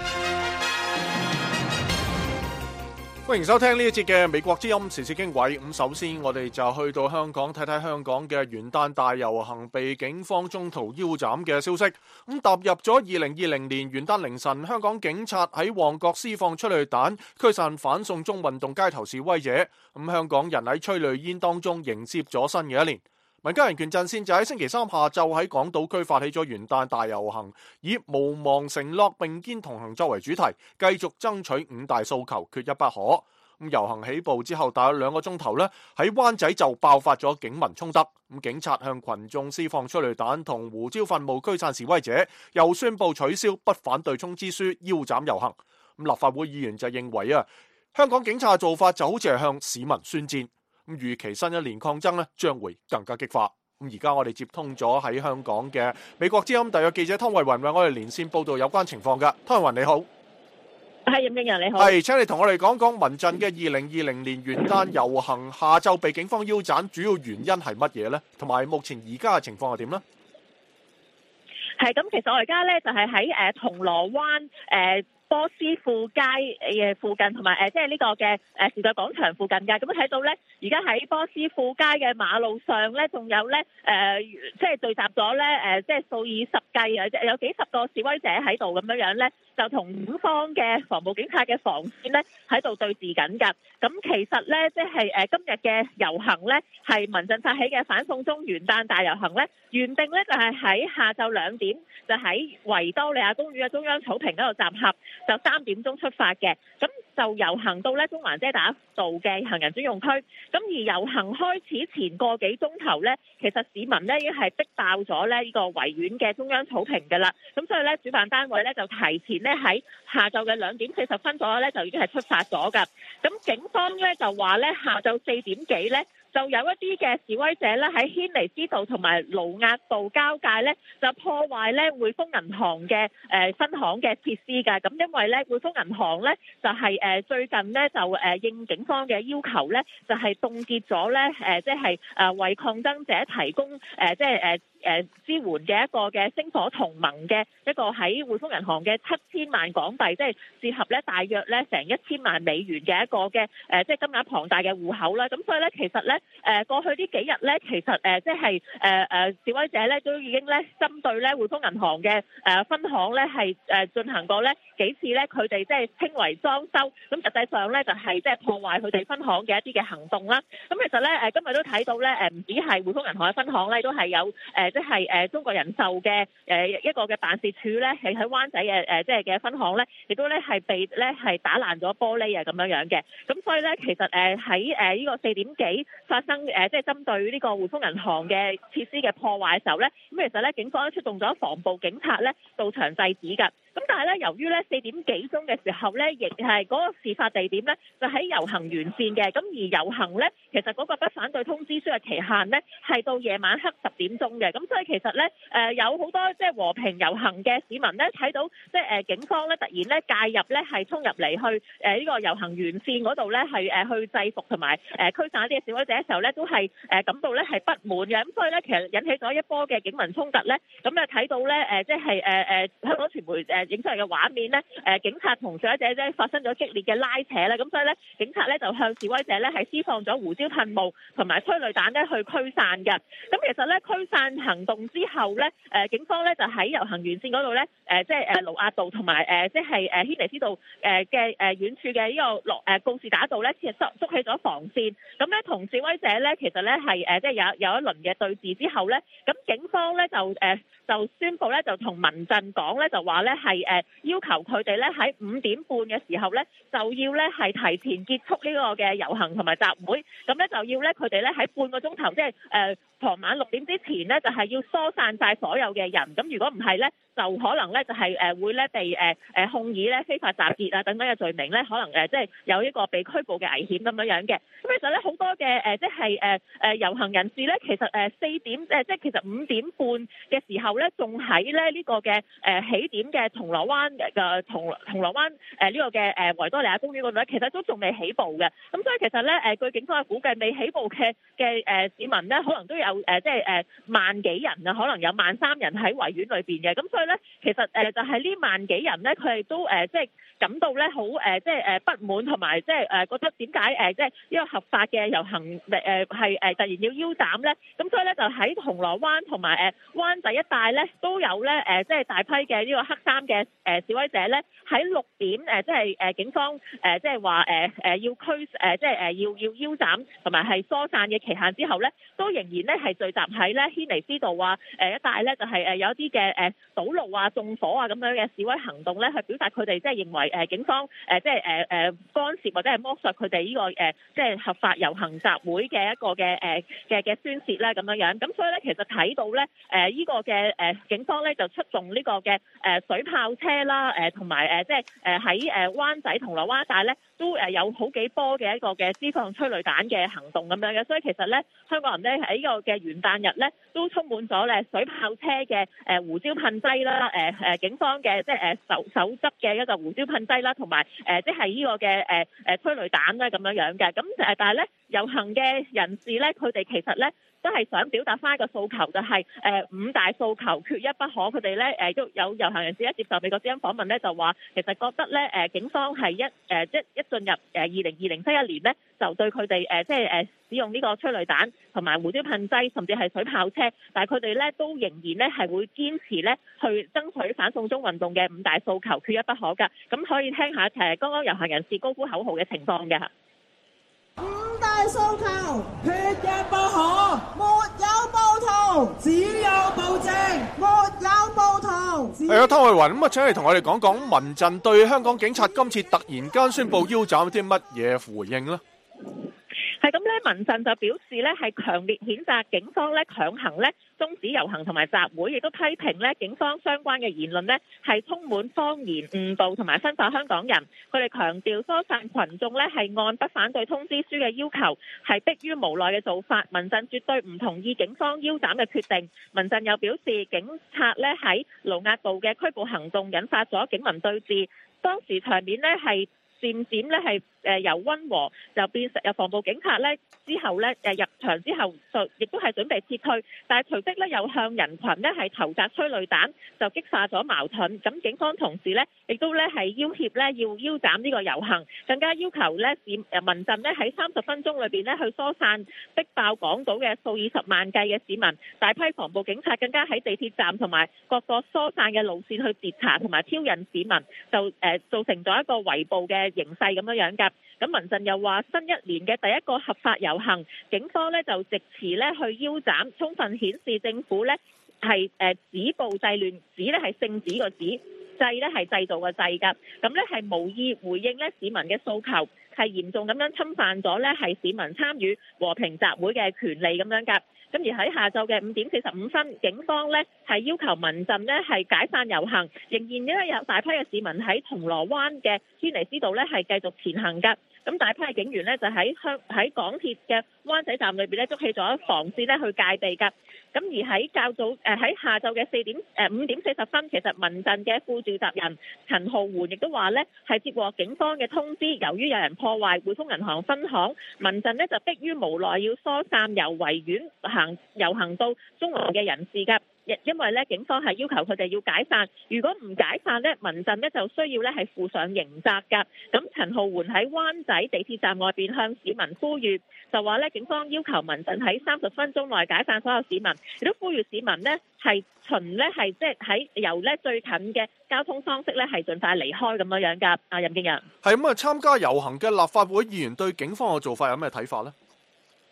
歡迎收聽呢一節嘅美國之音時事經緯。咁首先我哋就去到香港睇睇香港嘅元旦大遊行被警方中途腰斬嘅消息。咁踏入咗二零二零年元旦凌晨，香港警察喺旺角施放催淚彈驅散反送中運動街頭示威者。咁香港人喺催淚煙當中迎接咗新嘅一年。民間人權陣線就喺星期三下晝喺港島區發起咗元旦大遊行，以無忘承諾並肩同行作為主題，繼續爭取五大訴求，缺一不可。咁遊行起步之後，大約兩個鐘頭呢，喺灣仔就爆發咗警民衝突。咁警察向群眾施放催淚彈同胡椒噴霧驅散示威者，又宣布取消不反對通知書，腰斬遊行。咁立法會議員就認為啊，香港警察嘅做法就好似係向市民宣戰。咁預期新一年抗爭咧，將會更加激化。咁而家我哋接通咗喺香港嘅美國之音特約記者湯慧雲為我哋連線報道有關情況㗎。湯慧雲你好， 係任敬揚你好， 係請你同我哋講講民陣嘅二零二零年元旦遊行下晝被警方腰斬，主要原因係乜嘢呢？同埋目前而家嘅情況係點呢？ 係咁，其實我而家咧就係喺誒銅鑼灣誒。呃波斯富街嘅附近，同埋誒即係呢個嘅誒時代廣場附近㗎。咁睇到咧，而家喺波斯富街嘅馬路上咧，仲有咧誒，即係聚集咗咧誒，即係數以十計啊，有幾十個示威者喺度咁樣樣咧，就同警方嘅防暴警察嘅防線咧喺度對峙緊㗎。咁其實咧，即係誒今日嘅遊行咧，係民陣發起嘅反送中元旦大遊行咧，原定咧就係喺下晝兩點就喺維多利亞公園嘅中央草坪嗰度集合。就三點鐘出發嘅，咁就遊行到咧中環遮打道嘅行人專用區。咁而遊行開始前個幾鐘頭咧，其實市民咧已經係逼爆咗咧呢個維園嘅中央草坪㗎啦。咁所以咧，主辦單位咧就提前咧喺下晝嘅兩點四十分左右咧就已經係出發咗㗎。咁警方咧就話咧下晝四點幾咧，就有一啲嘅示威者咧喺軒尼詩道同埋盧押道交界咧，就破壞咧匯豐銀行嘅誒分行嘅設施㗎。咁因為咧匯豐銀行咧就係誒最近咧就誒應警方嘅要求咧，就係凍結咗咧誒即係誒為抗爭者提供誒即係誒。誒支援嘅一個嘅星火同盟嘅一個喺匯豐銀行嘅七千萬港幣，即係折合咧大約咧成一千萬美元嘅一個嘅誒，即係金額龐大嘅戶口啦。咁所以咧，其實咧誒過去呢幾日咧，其實誒即係誒誒示威者咧都已經咧針對咧匯豐銀行嘅誒分行咧係誒進行過咧幾次咧，佢哋即係稱為裝修，咁實際上咧就係即係破壞佢哋分行嘅一啲嘅行動啦。咁其實咧誒今日都睇到咧誒唔止係匯豐銀行嘅分行咧，都係有誒。即係誒中國人壽嘅誒一個嘅辦事處咧，係喺灣仔嘅誒即係嘅分行咧，亦都咧係被咧係打爛咗玻璃啊咁樣樣嘅。咁所以咧，其實誒喺誒呢個四點幾發生誒即係針對呢個匯豐銀行嘅設施嘅破壞嘅時候咧，咁其實咧警方咧出動咗防暴警察咧到場制止㗎。咁但係咧，由於咧四點幾鐘嘅時候咧，亦係嗰個事發地點咧就喺遊行沿線嘅。咁而遊行咧，其實嗰個不反對通知書嘅期限咧係到夜晚黑十點鐘嘅。咁所以其實咧，誒有好多即係和平遊行嘅市民咧，睇到即係誒警方咧突然咧介入咧，係衝入嚟去誒呢個遊行沿線嗰度咧，係誒去制服同埋誒驅散一啲嘅示威者嘅時候咧，都係誒感到咧係不滿嘅。咁所以咧，其實引起咗一波嘅警民衝突咧。咁咧睇到咧誒，即係誒誒香港傳媒誒影出嚟嘅畫面咧，誒警察同示威者咧發生咗激烈嘅拉扯咧。咁所以咧，警察咧就向示威者咧係施放咗胡椒噴霧同埋催淚彈咧去驅散嘅。咁其實咧驅散行動之後咧，誒警方咧就喺遊行沿線嗰度咧，誒即係誒盧押道同埋誒即係誒軒尼詩道誒嘅誒遠處嘅呢個落誒告士打道咧，其實築築起咗防線。咁咧同示威者咧，其實咧係誒即係有有一輪嘅對峙之後咧，咁警方咧就誒就宣布咧就同民陣講咧就話咧係係誒要求佢哋咧喺五點半嘅時候咧就要咧係提前結束呢個嘅遊行同埋集會，咁咧就要咧佢哋咧喺半個鐘頭，即係誒傍晚六點之前咧就係要疏散晒所有嘅人，咁如果唔係咧就可能咧就係誒會咧被誒誒控以咧非法集結啊等等嘅罪名咧，可能誒即係有一個被拘捕嘅危險咁樣樣嘅。咁其實咧好多嘅誒即係誒誒遊行人士咧，其實誒四點誒即係其實五點半嘅時候咧，仲喺咧呢個嘅誒起點嘅銅鑼灣嘅銅銅鑼灣誒呢個嘅誒維多利亞公園嗰度咧，其實都仲未起步嘅。咁所以其實咧誒據警方嘅估計，未起步嘅嘅誒市民咧，可能都有誒即係誒萬幾人啊，可能有萬三人喺維園裏邊嘅。咁所以咧，其實誒就係呢萬幾人咧，佢哋都誒即係感到咧好誒即係誒不滿，同埋即係誒覺得點解誒即係呢個合法嘅遊行誒誒係誒突然要腰斬咧？咁所以咧就喺銅鑼灣同埋誒灣仔一帶咧都有咧誒即係大批嘅呢個黑衫嘅誒示威者咧喺六點誒即係誒警方誒即係話誒誒要驅誒即係誒要要腰斬同埋係疏散嘅期限之後咧，都仍然咧係聚集喺咧軒尼詩道啊誒一帶咧就係誒有一啲嘅誒堵路啊縱火啊咁樣嘅示威行動咧，去表達佢哋即係認為誒警方誒即係誒誒干涉或者係剝削佢哋呢個誒即係合法遊行集會嘅一個嘅誒嘅嘅宣泄咧咁樣樣。咁所以咧其實睇到咧誒呢個嘅誒警方咧就出動呢個嘅誒水炮車啦誒同埋誒即係誒喺誒灣仔銅鑼灣一帶咧都誒有好幾波嘅一個嘅施放催淚彈嘅行動咁樣嘅。所以其實咧香港人咧喺呢個嘅元旦日咧都充滿咗咧水炮車嘅誒胡椒噴劑啦誒誒警方嘅即係誒手手執嘅一個胡椒噴劑啦，同埋誒即係呢個嘅誒誒催淚彈咧咁樣樣嘅。咁誒但係咧遊行嘅人士咧，佢哋其實咧都係想表達翻一個訴求，就係誒五大訴求缺一不可。佢哋咧誒都有遊行人士咧接受美國之音訪問咧，就話其實覺得咧誒警方係一誒即一進入誒二零二零新一年咧，就對佢哋誒即係誒使用呢個催淚彈同埋胡椒噴劑，甚至係水炮車，但係佢哋咧都仍然咧係會堅持咧去爭取反送中運動嘅五大訴求缺一不可㗎。咁可以聽下誒剛剛遊行人士高呼口號嘅情況嘅。 五大訴求，缺一不可，沒有暴徒，只有暴政，沒有暴徒。 係啊，湯慧雲咁啊，請你同我哋講講民陣對香港警察今次突然間宣布腰斬啲乜嘢回應呢？ 係咁咧，民陣就表示咧係強烈譴責警方咧強行咧終止遊行同埋集會，亦都批評咧警方相關嘅言論咧係充滿謊言、誤導同埋分化香港人。佢哋強調疏散群眾咧係按不反對通知書嘅要求，係迫於無奈嘅做法。民陣絕對唔同意警方腰斬嘅決定。民陣又表示，警察咧喺盧押道嘅拘捕行動引發咗警民對峙，當時場面咧係漸漸咧係誒由溫和就變成由防暴警察咧之後咧誒入場之後就亦都係準備撤退，但係隨即咧又向人群咧係投擲催淚彈，就激化咗矛盾。咁警方同時咧亦都咧係要挾咧要腰斬呢個遊行，更加要求咧市誒民陣咧喺三十分鐘裏邊咧去疏散逼爆港島嘅數以十萬計嘅市民。大批防暴警察更加喺地鐵站同埋各個疏散嘅路線去截查同埋挑釁市民，就誒造成咗一個圍捕嘅形勢咁樣樣㗎。咁民陣又話，新一年嘅第一個合法遊行，警方咧就藉詞咧去腰斬，充分顯示政府咧係誒止暴制亂，止咧係聖旨個止，制咧係制度個制㗎。咁咧係無意回應咧市民嘅訴求，係嚴重咁樣侵犯咗咧係市民參與和平集會嘅權利咁樣㗎。咁而喺下晝嘅五點四十五分，警方咧係要求民陣咧係解散遊行，仍然咧有大批嘅市民喺銅鑼灣嘅軒尼詩道咧係繼續前行㗎。咁大批嘅警員咧就喺香喺港鐵嘅灣仔站裏邊咧築起咗防線咧去戒備㗎。咁而喺較早誒喺下晝嘅四點誒五點四十分，其實民陣嘅副召集人陳浩桓亦都話咧係接獲警方嘅通知，由於有人破壞匯豐銀行分行，民陣咧就迫於無奈要疏散由維園行遊行到中環嘅人士㗎。因為咧警方係要求佢哋要解散，如果唔解散咧，民陣咧就需要咧係負上刑責㗎。咁陳浩桓喺灣仔地鐵站外邊向市民呼籲，就話咧警方要求民陣喺三十分鐘內解散所有市民，亦都呼籲市民呢係循咧係即係喺由咧最近嘅交通方式咧係盡快離開咁樣樣㗎。阿任敬仁係咁啊！參加遊行嘅立法會議員對警方嘅做法有咩睇法呢？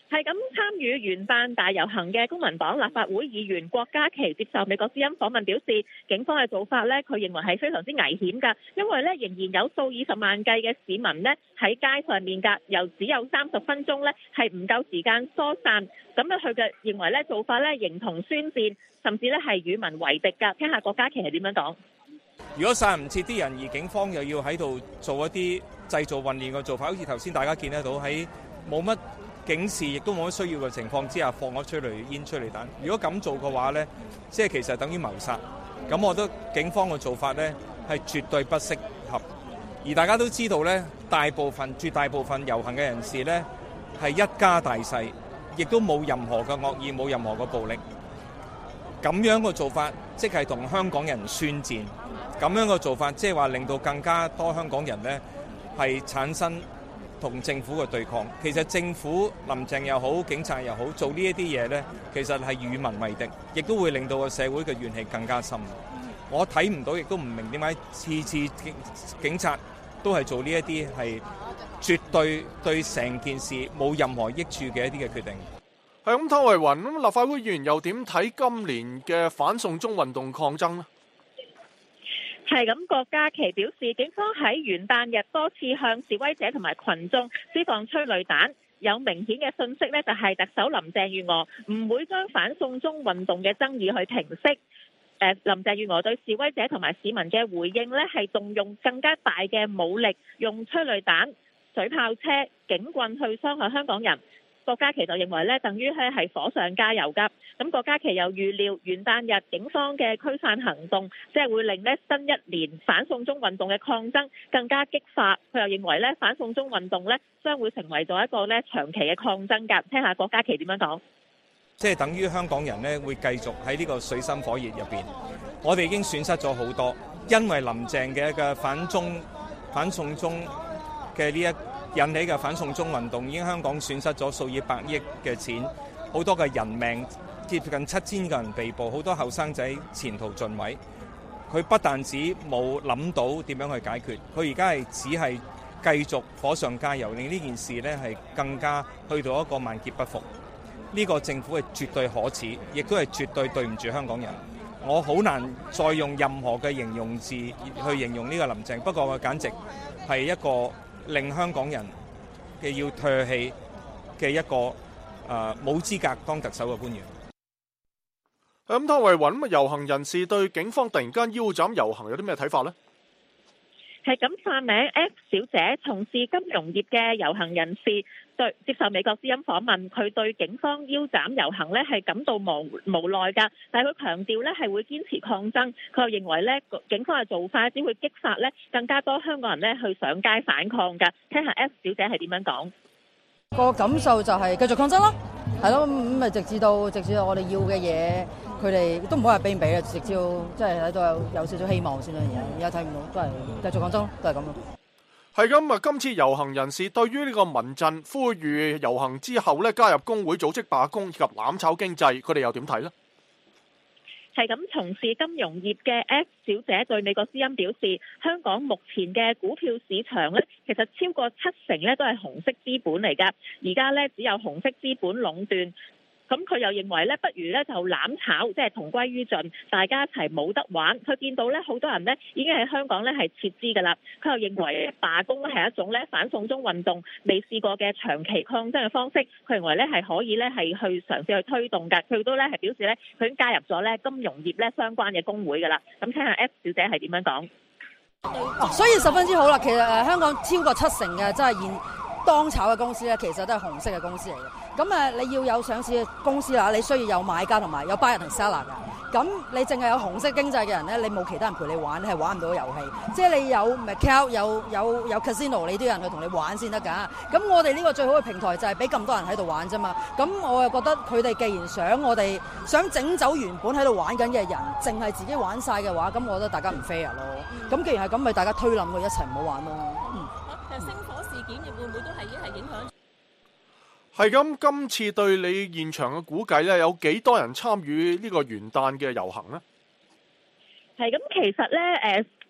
係咁，參與元旦大遊行嘅公民黨立法會議員郭家麒接受美國之音訪問表示，警方嘅做法呢，佢認為係非常之危險㗎，因為呢仍然有數以十萬計嘅市民呢喺街上面㗎，又只有三十分鐘呢係唔夠時間疏散，咁樣佢嘅認為呢做法呢形同宣戰，甚至呢係與民為敵㗎。聽下郭家麒係點樣講。 如果殺唔切啲人，而警方又要喺度做一啲製造混亂嘅做法，好似頭先大家見得到喺冇乜警示亦都冇乜需要嘅情況之下放咗催淚煙、催淚彈。如果咁做嘅話呢，即係其實等於謀殺。咁我覺得警方嘅做法呢係絕對不適合。而大家都知道呢，大部分絕大部分遊行嘅人士呢係一家大細，亦都冇任何嘅惡意，冇任何嘅暴力。咁樣嘅做法即係同香港人宣戰。咁樣嘅做法即係話令到更加多香港人呢係產生同政府嘅對抗。其實政府林鄭又好，警察又好，做呢一啲嘢呢，其實係與民為敵，亦都會令到個社會嘅怨氣更加深。我睇唔到，亦都唔明點解次次警警察都係做呢一啲係絕對對成件事冇任何益處嘅一啲嘅決定。 係咁，湯慧雲，咁立法會議員又點睇今年嘅反送中運動抗爭呢？ 係咁，郭家麒表示，警方喺元旦日多次向示威者同埋群眾施放催淚彈，有明顯嘅訊息呢，就係特首林鄭月娥唔會將反送中運動嘅爭議去平息。誒，林鄭月娥對示威者同埋市民嘅回應呢，係動用更加大嘅武力，用催淚彈、水炮車、警棍去傷害香港人。郭家麒就認為咧，等於係係火上加油㗎。咁郭家麒又預料元旦日警方嘅驅散行動，即係會令咧新一年反送中運動嘅抗爭更加激化。佢又認為咧，反送中運動咧將會成為咗一個咧長期嘅抗爭㗎。聽下郭家麒點樣講。 即係等於香港人咧會繼續喺呢個水深火熱入邊，我哋已經損失咗好多，因為林鄭嘅一個反中反送中嘅呢一引起嘅反送中運動，已經香港損失咗數以百億嘅錢，好多嘅人命，接近七千個人被捕，好多後生仔前途盡毀。佢不但止冇諗到點樣去解決，佢而家係只係繼續火上加油，令呢件事呢係更加去到一個萬劫不復。呢個政府係絕對可恥，亦都係絕對對唔住香港人。我好難再用任何嘅形容字去形容呢個林鄭，不過佢簡直係一個令香港人嘅要唾棄嘅一個誒冇資格當特首嘅官員。 咁湯慧雲，遊行人士對警方突然間腰斬遊行有啲咩睇法呢？ 係咁，化名 F 小姐，從事金融業嘅遊行人士，對接受美國之音訪問，佢對警方腰斬遊行呢係感到無無奈㗎，但係佢強調呢係會堅持抗爭。佢又認為呢警方嘅做法只會激發呢更加多香港人呢去上街反抗㗎。聽下 F 小姐係點樣講。 個感受就係繼續抗爭咯，係咯，咁咪直至到直至到我哋要嘅嘢，佢哋都唔好話俾唔俾啦，直至到即係喺度有有少少希望先啦。而家而家睇唔到，都係繼續抗爭咯，都係咁咯。 係咁啊！今次遊行人士對於呢個民陣呼籲遊行之後咧加入工會組織罷工以及攬炒經濟，佢哋又點睇呢？ 係咁，從事金融業嘅 F 小姐對美國之音表示，香港目前嘅股票市場咧，其實超過七成咧都係紅色資本嚟㗎，而家咧只有紅色資本壟斷。咁佢又認為咧，不如咧就攬炒，即係同歸於盡，大家一齊冇得玩。佢見到咧好多人咧已經喺香港咧係撤資㗎啦。佢又認為罷工咧係一種咧反送中運動未試過嘅長期抗爭嘅方式。佢認為咧係可以咧係去嘗試去推動㗎。佢都咧係表示咧佢已經加入咗咧金融業咧相關嘅工會㗎啦。咁聽下 F 小姐係點樣講。 哦，所以十分之好啦。其實誒香港超過七成嘅即係現當炒嘅公司咧，其實都係紅色嘅公司嚟嘅。咁誒，你要有上市嘅公司啦，你需要有買家同埋有 buyer 同 seller 嘅。咁你淨係有紅色經濟嘅人咧，你冇其他人陪你玩，你係玩唔到遊戲。即係你有 Macau 有有有 casino， 你都有人去同你玩先得㗎。咁我哋呢個最好嘅平台就係俾咁多人喺度玩啫嘛。咁我又覺得佢哋既然想我哋想整走原本喺度玩緊嘅人，淨係自己玩晒嘅話，咁我覺得大家唔 fair 咯。咁既然係咁，咪大家推冧佢一齊唔好玩咯。嗯。 其實星火事件會唔會都係已經係影響？ 係咁，今次對你現場嘅估計咧，有幾多人參與呢個元旦嘅遊行呢？ 係咁，其實咧，誒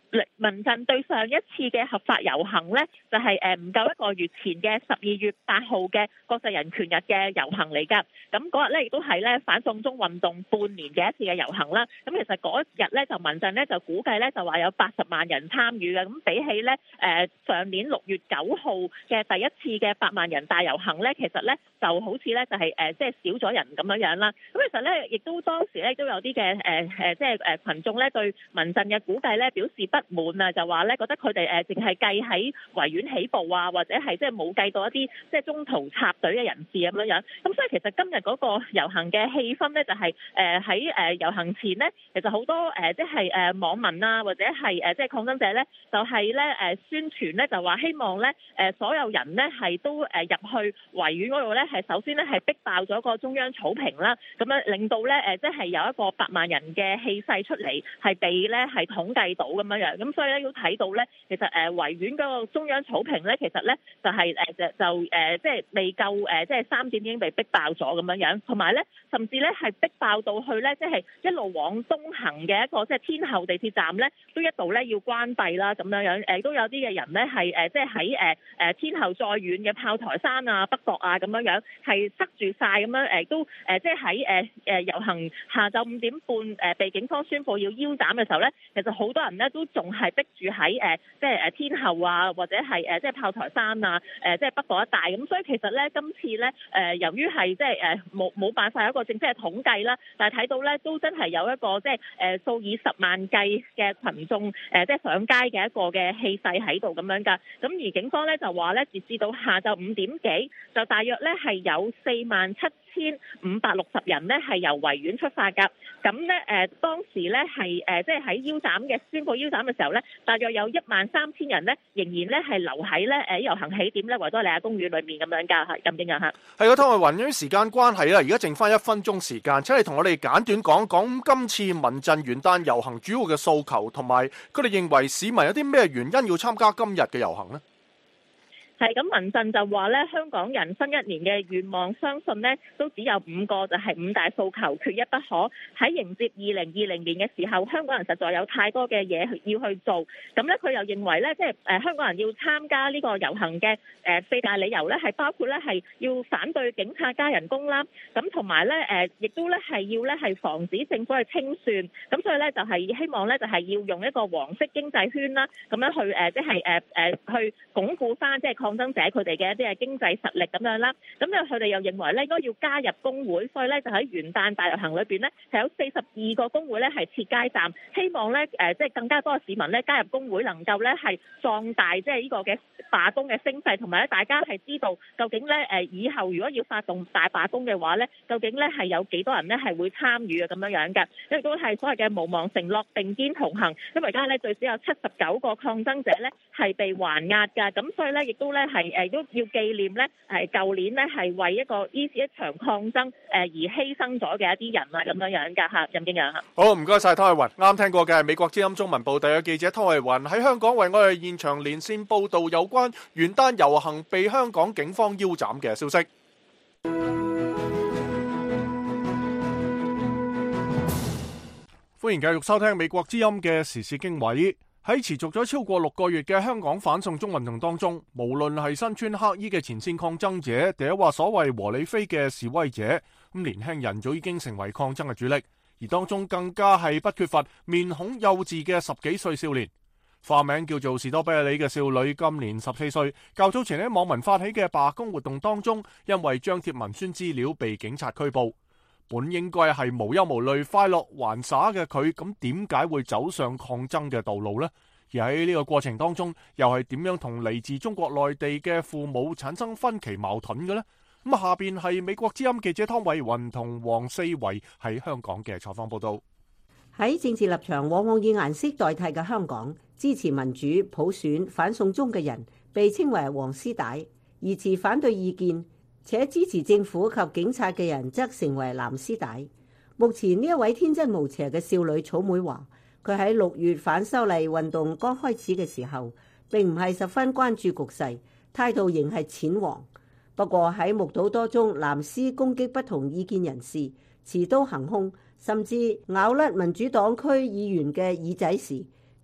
民陣對上一次嘅合法遊行呢，就係誒唔夠一個月前嘅十二月八號嘅國際人權日嘅遊行嚟㗎。咁嗰日呢，亦都係咧反送中運動半年嘅一次嘅遊行啦。咁其實嗰日呢，就民陣呢，就估計呢，就話有八十萬人參與嘅。咁比起呢，誒上年六月九號嘅第一次嘅八萬人大遊行呢，其實呢就好似呢，就係誒即係少咗人咁樣樣啦。咁其實呢，亦都當時呢，都有啲嘅誒誒即係誒羣眾呢，對民陣嘅估計呢，表示不滿啊，就話咧覺得佢哋誒淨係計喺維園起步啊，或者係即係冇計到一啲即係中途插隊嘅人士咁樣樣。咁所以其實今日嗰個遊行嘅氣氛咧，就係誒喺誒遊行前呢，其實好多誒即係誒網民啊，或者係誒即係抗爭者咧，就係咧誒宣傳咧，就話希望咧誒所有人呢係都誒入去維園嗰度咧，係首先咧係逼爆咗個中央草坪啦，咁樣令到咧誒即係有一個百萬人嘅氣勢出嚟，係被咧係統計到咁樣樣。咁所以咧要睇到咧，其實誒維園嗰個中央草坪咧，其實咧就係誒就就誒即係未夠誒即係三點已經被逼爆咗咁樣樣，同埋咧甚至咧係逼爆到去咧，即係一路往東行嘅一個即係天后地鐵站咧，都一度咧要關閉啦咁樣樣。誒都有啲嘅人咧係誒即係喺誒誒天后再遠嘅炮台山啊、北角啊咁樣樣係塞住晒咁樣誒，都誒即係喺誒誒遊行下晝五點半誒被警方宣佈要腰斬嘅時候咧，其實好多人咧都仲係逼住喺誒即係誒天后啊，或者係誒即係炮台山啊，誒即係北角一帶咁，所以其實咧今次咧誒由於係即係誒冇冇辦法有一個正式嘅統計啦，但係睇到咧都真係有一個即係誒數以十萬計嘅群眾誒即係上街嘅一個嘅氣勢喺度咁樣㗎。咁而警方咧就話咧，截至到下晝五點幾，就大約咧係有四萬七千五百六十人咧係由維園出發㗎。咁咧誒當時咧係誒即係喺腰斬嘅宣佈腰斬嘅時候咧，大約有一萬三千人咧仍然咧係留喺咧誒遊行起點咧維多利亞公園裏面咁樣㗎，係咁樣嚇。 係啊，湯慧雲，由於時間關係啦，而家剩翻一分鐘時間，請你同我哋簡短講講今次民陣元旦遊行主要嘅訴求，同埋佢哋認為市民有啲咩原因要參加今日嘅遊行呢？ 係咁，民陣就話咧，香港人新一年嘅願望，相信咧都只有五個，就係、是、五大訴求，缺一不可。喺迎接二零二零年嘅時候，香港人實在有太多嘅嘢要去做。咁咧，佢又認為咧，即係誒香港人要參加呢個遊行嘅誒四大理由咧，係包括咧係要反對警察加人工啦，咁同埋咧誒，亦都咧係要咧係防止政府去清算。咁所以咧就係希望咧就係要用一個黃色經濟圈啦，咁樣去誒即係誒誒去鞏固翻即係抗爭者佢哋嘅一啲嘅經濟實力咁樣啦，咁咧佢哋又認為咧應該要加入工會，所以咧就喺元旦大遊行裏邊咧係有四十二個工會咧係設街站，希望咧誒即係更加多嘅市民咧加入工會，能夠咧係壯大即係呢個嘅罷工嘅聲勢，同埋咧大家係知道究竟咧誒以後如果要發動大罷工嘅話咧，究竟咧係有幾多人咧係會參與嘅咁樣樣嘅，亦都係所謂嘅無望承諾並肩同行，因為而家咧最少有七十九個抗爭者咧係被還押㗎，咁所以咧亦都咧係。誒都要紀念咧，係舊年咧係為一個呢次一場抗爭誒而犧牲咗嘅一啲人啊，咁樣樣㗎嚇，任經陽嚇。 好，唔該晒湯慧雲。啱聽過嘅係美國之音中文部特約記者湯慧雲喺香港為我哋現場連線報導有關元旦遊行被香港警方腰斬嘅消息。歡迎繼續收聽美國之音嘅時事經緯。喺持續咗超過六個月嘅香港反送中運動當中，無論係身穿黑衣嘅前線抗爭者，定係話所謂和理非嘅示威者，咁年輕人早已經成為抗爭嘅主力，而當中更加係不缺乏面孔幼稚嘅十幾歲少年。化名叫做士多啤梨嘅少女今年十四歲，較早前喺網民發起嘅罷工活動當中，因為張貼文宣資料被警察拘捕。本應該係無憂無慮、快樂玩耍嘅佢，咁點解會走上抗爭嘅道路呢？而喺呢個過程當中，又係點樣同嚟自中國內地嘅父母產生分歧矛盾嘅呢？咁下邊係美國之音記者湯慧雲同黃四維喺香港嘅採訪報道。 喺政治立場往往以顏色代替嘅香港，支持民主普選反送中嘅人被稱為黃絲帶，而持反對意見且支持政府及警察嘅人則成為藍絲帶。目前呢一位天真無邪嘅少女草莓話，佢喺六月反修例運動剛開始嘅時候，並唔係十分關注局勢，態度仍係淺黃。不過喺目睹多宗藍絲攻擊不同意見人士、持刀行兇，甚至咬甩民主黨區議員嘅耳仔時，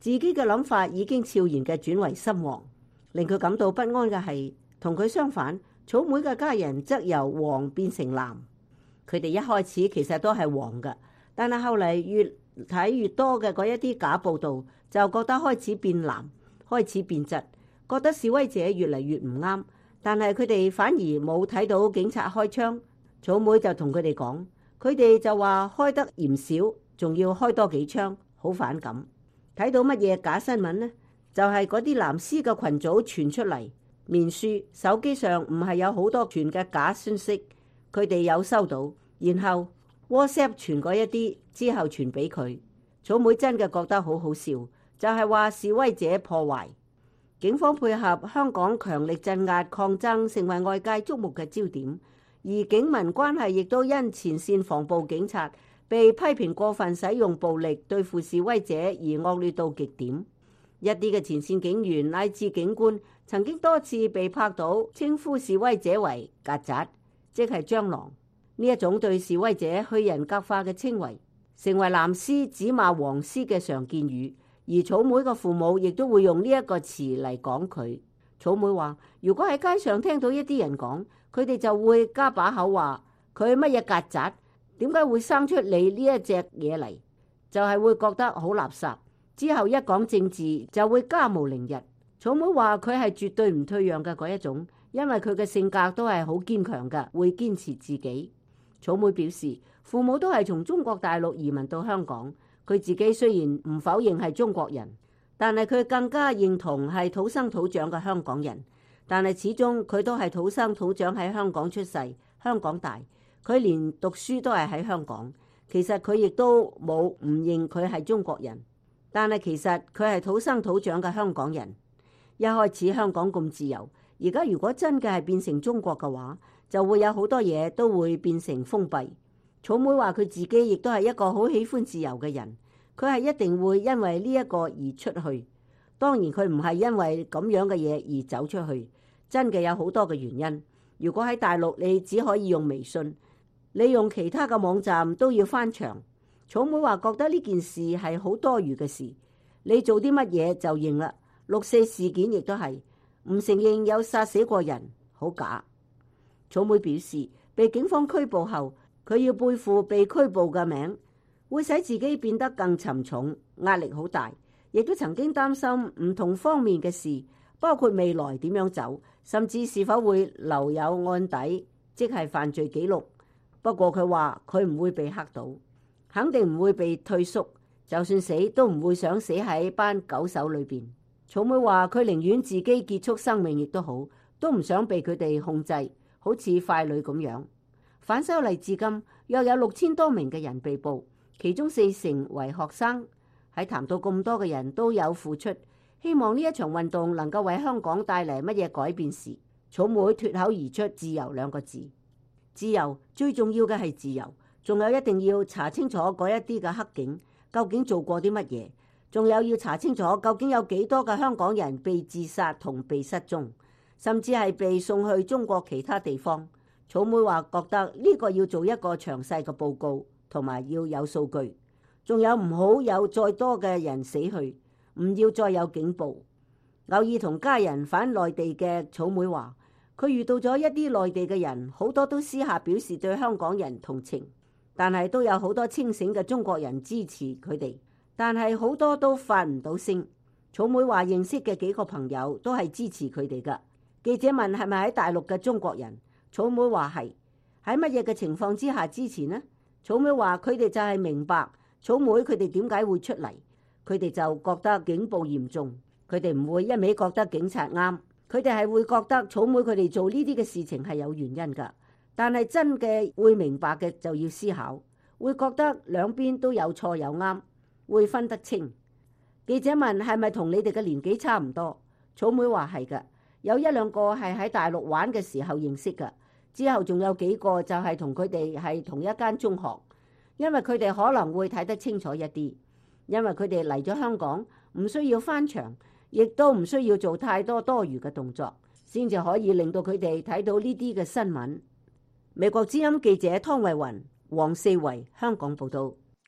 自己嘅諗法已經悄然嘅轉為心黃。令佢感到不安嘅係，同佢相反，草莓嘅家人則由黃變成藍。佢哋一開始其實都係黃嘅，但係後嚟越睇越多嘅嗰一啲假報導，就覺得開始變藍，開始變質，覺得示威者越嚟越唔啱。但係佢哋反而冇睇到警察開槍。草莓就同佢哋講，佢哋就話開得嫌少，仲要開多幾槍，好反感。睇到乜嘢假新聞呢？就係嗰啲藍絲嘅群組傳出嚟，面書、手機上唔係有好多傳嘅假消息，佢哋有收到，然後 WhatsApp 傳過一啲，之後傳俾佢。草莓真嘅覺得好好笑，就係話示威者破壞，警方配合香港強力鎮壓抗爭，成為外界矚目嘅焦點。而警民關係亦都因前線防暴警察被批評過分使用暴力對付示威者而惡劣到極點。一啲嘅前線警員乃至警官曾經多次被拍到稱呼示威者為曱甴，即係蟑螂。呢一種對示威者去人格化嘅稱謂，成為藍絲指罵黃絲嘅常見語。而草莓嘅父母亦都會用呢一個詞嚟講佢。草莓話：如果喺街上聽到一啲人講，佢哋就會加把口話佢乜嘢曱甴，點解會生出你呢一隻嘢嚟？就係會覺得好垃圾。之後一講政治就會家無寧日。草莓話佢係絕對唔退讓嘅嗰一種，因為佢嘅性格都係好堅強嘅，會堅持自己。草莓表示父母都係從中國大陸移民到香港，佢自己雖然唔否認係中國人，但係佢更加認同係土生土長嘅香港人。但係始終佢都係土生土長喺香港出世，香港大，佢連讀書都係喺香港。其實佢亦都冇唔認佢係中國人。但係其實佢係土生土長嘅香港人。一開始香港咁自由，而家如果真嘅係變成中國嘅話，就會有好多嘢都會變成封閉。草莓話佢自己亦都係一個好喜歡自由嘅人，佢係一定會因為呢一個而出去。當然佢唔係因為咁樣嘅嘢而走出去，真嘅有好多嘅原因。如果喺大陸你只可以用微信，你用其他嘅網站都要翻牆。草莓話覺得呢件事係好多餘嘅事，你做啲乜嘢就認啦。六四事件亦都係唔承認有殺死過人，好假。草莓表示被警方拘捕後，佢要背負被拘捕嘅名，會使自己變得更沉重，壓力好大。亦都曾經擔心唔同方面嘅事，包括未來點樣走，甚至是否會留有案底，即係犯罪記錄。不過佢話佢唔會被嚇到。肯定唔會被退縮，就算死都唔會想死喺班狗手裏邊。草莓話佢寧願自己結束生命亦都好，都唔想被佢哋控制，好似傀儡咁樣。反修例至今約有六千多名嘅人被捕，其中四成為學生。喺談到咁多嘅人都有付出，希望呢一場運動能夠為香港帶嚟乜嘢改變時，草莓脫口而出自由兩個字。自由，最重要嘅係自由。仲有一定要查清楚嗰一啲嘅黑警究竟做過啲乜嘢，仲有要查清楚究竟有幾多嘅香港人被自殺同被失蹤，甚至係被送去中國其他地方。草莓話覺得呢個要做一個詳細嘅報告，同埋要有數據，仲有唔好有再多嘅人死去，唔要再有警暴。偶爾同家人返內地嘅草莓話，佢遇到咗一啲內地嘅人，好多都私下表示對香港人同情。但係都有好多清醒嘅中國人支持佢哋，但係好多都發唔到聲。草莓話認識嘅幾個朋友都係支持佢哋㗎。記者問係咪喺大陸嘅中國人，草莓話係。喺乜嘢嘅情況之下支持呢？草莓話佢哋就係明白草莓佢哋點解會出嚟，佢哋就覺得警暴嚴重，佢哋唔會一味覺得警察啱，佢哋係會覺得草莓佢哋做呢啲嘅事情係有原因㗎。但係真嘅會明白嘅就要思考，會覺得兩邊都有錯有啱，會分得清。記者問係咪同你哋嘅年紀差唔多？草莓話係㗎，有一兩個係喺大陸玩嘅時候認識㗎，之後仲有幾個就係同佢哋係同一間中學，因為佢哋可能會睇得清楚一啲，因為佢哋嚟咗香港唔需要翻牆，亦都唔需要做太多多餘嘅動作，先至可以令到佢哋睇到呢啲嘅新聞。美國之音記者湯慧雲、黃四維香港報道。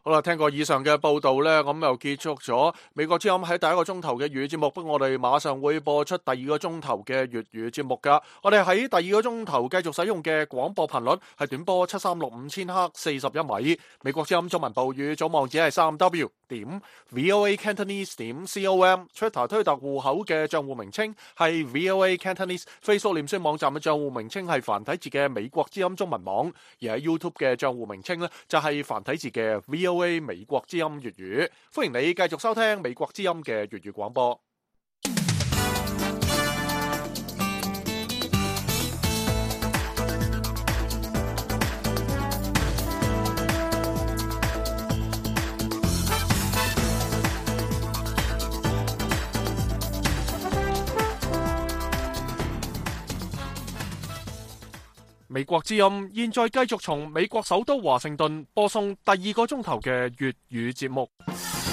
好啦，聽過以上嘅報道呢，咁又結束咗美國之音喺第一個鐘頭嘅粵語節目。不過我哋馬上會播出第二個鐘頭嘅粵語節目噶。我哋喺第二個鐘頭繼續使用嘅廣播頻率係短波七三六五千赫四十一米。美國之音中文部語總網址係三 W 點 VOA Cantonese 點 com。Twitter 推特戶口嘅賬戶名稱係 VOA Cantonese。Facebook 臉書網站嘅賬戶名稱係繁體字嘅美國之音中文網。而喺 YouTube 嘅賬戶名稱呢，就係繁體字嘅 VOA美國之音粵語，歡迎你繼續收聽美國之音嘅粵語廣播。美國之音現在繼續從美國首都華盛頓播送第二個鐘頭嘅粵語節目。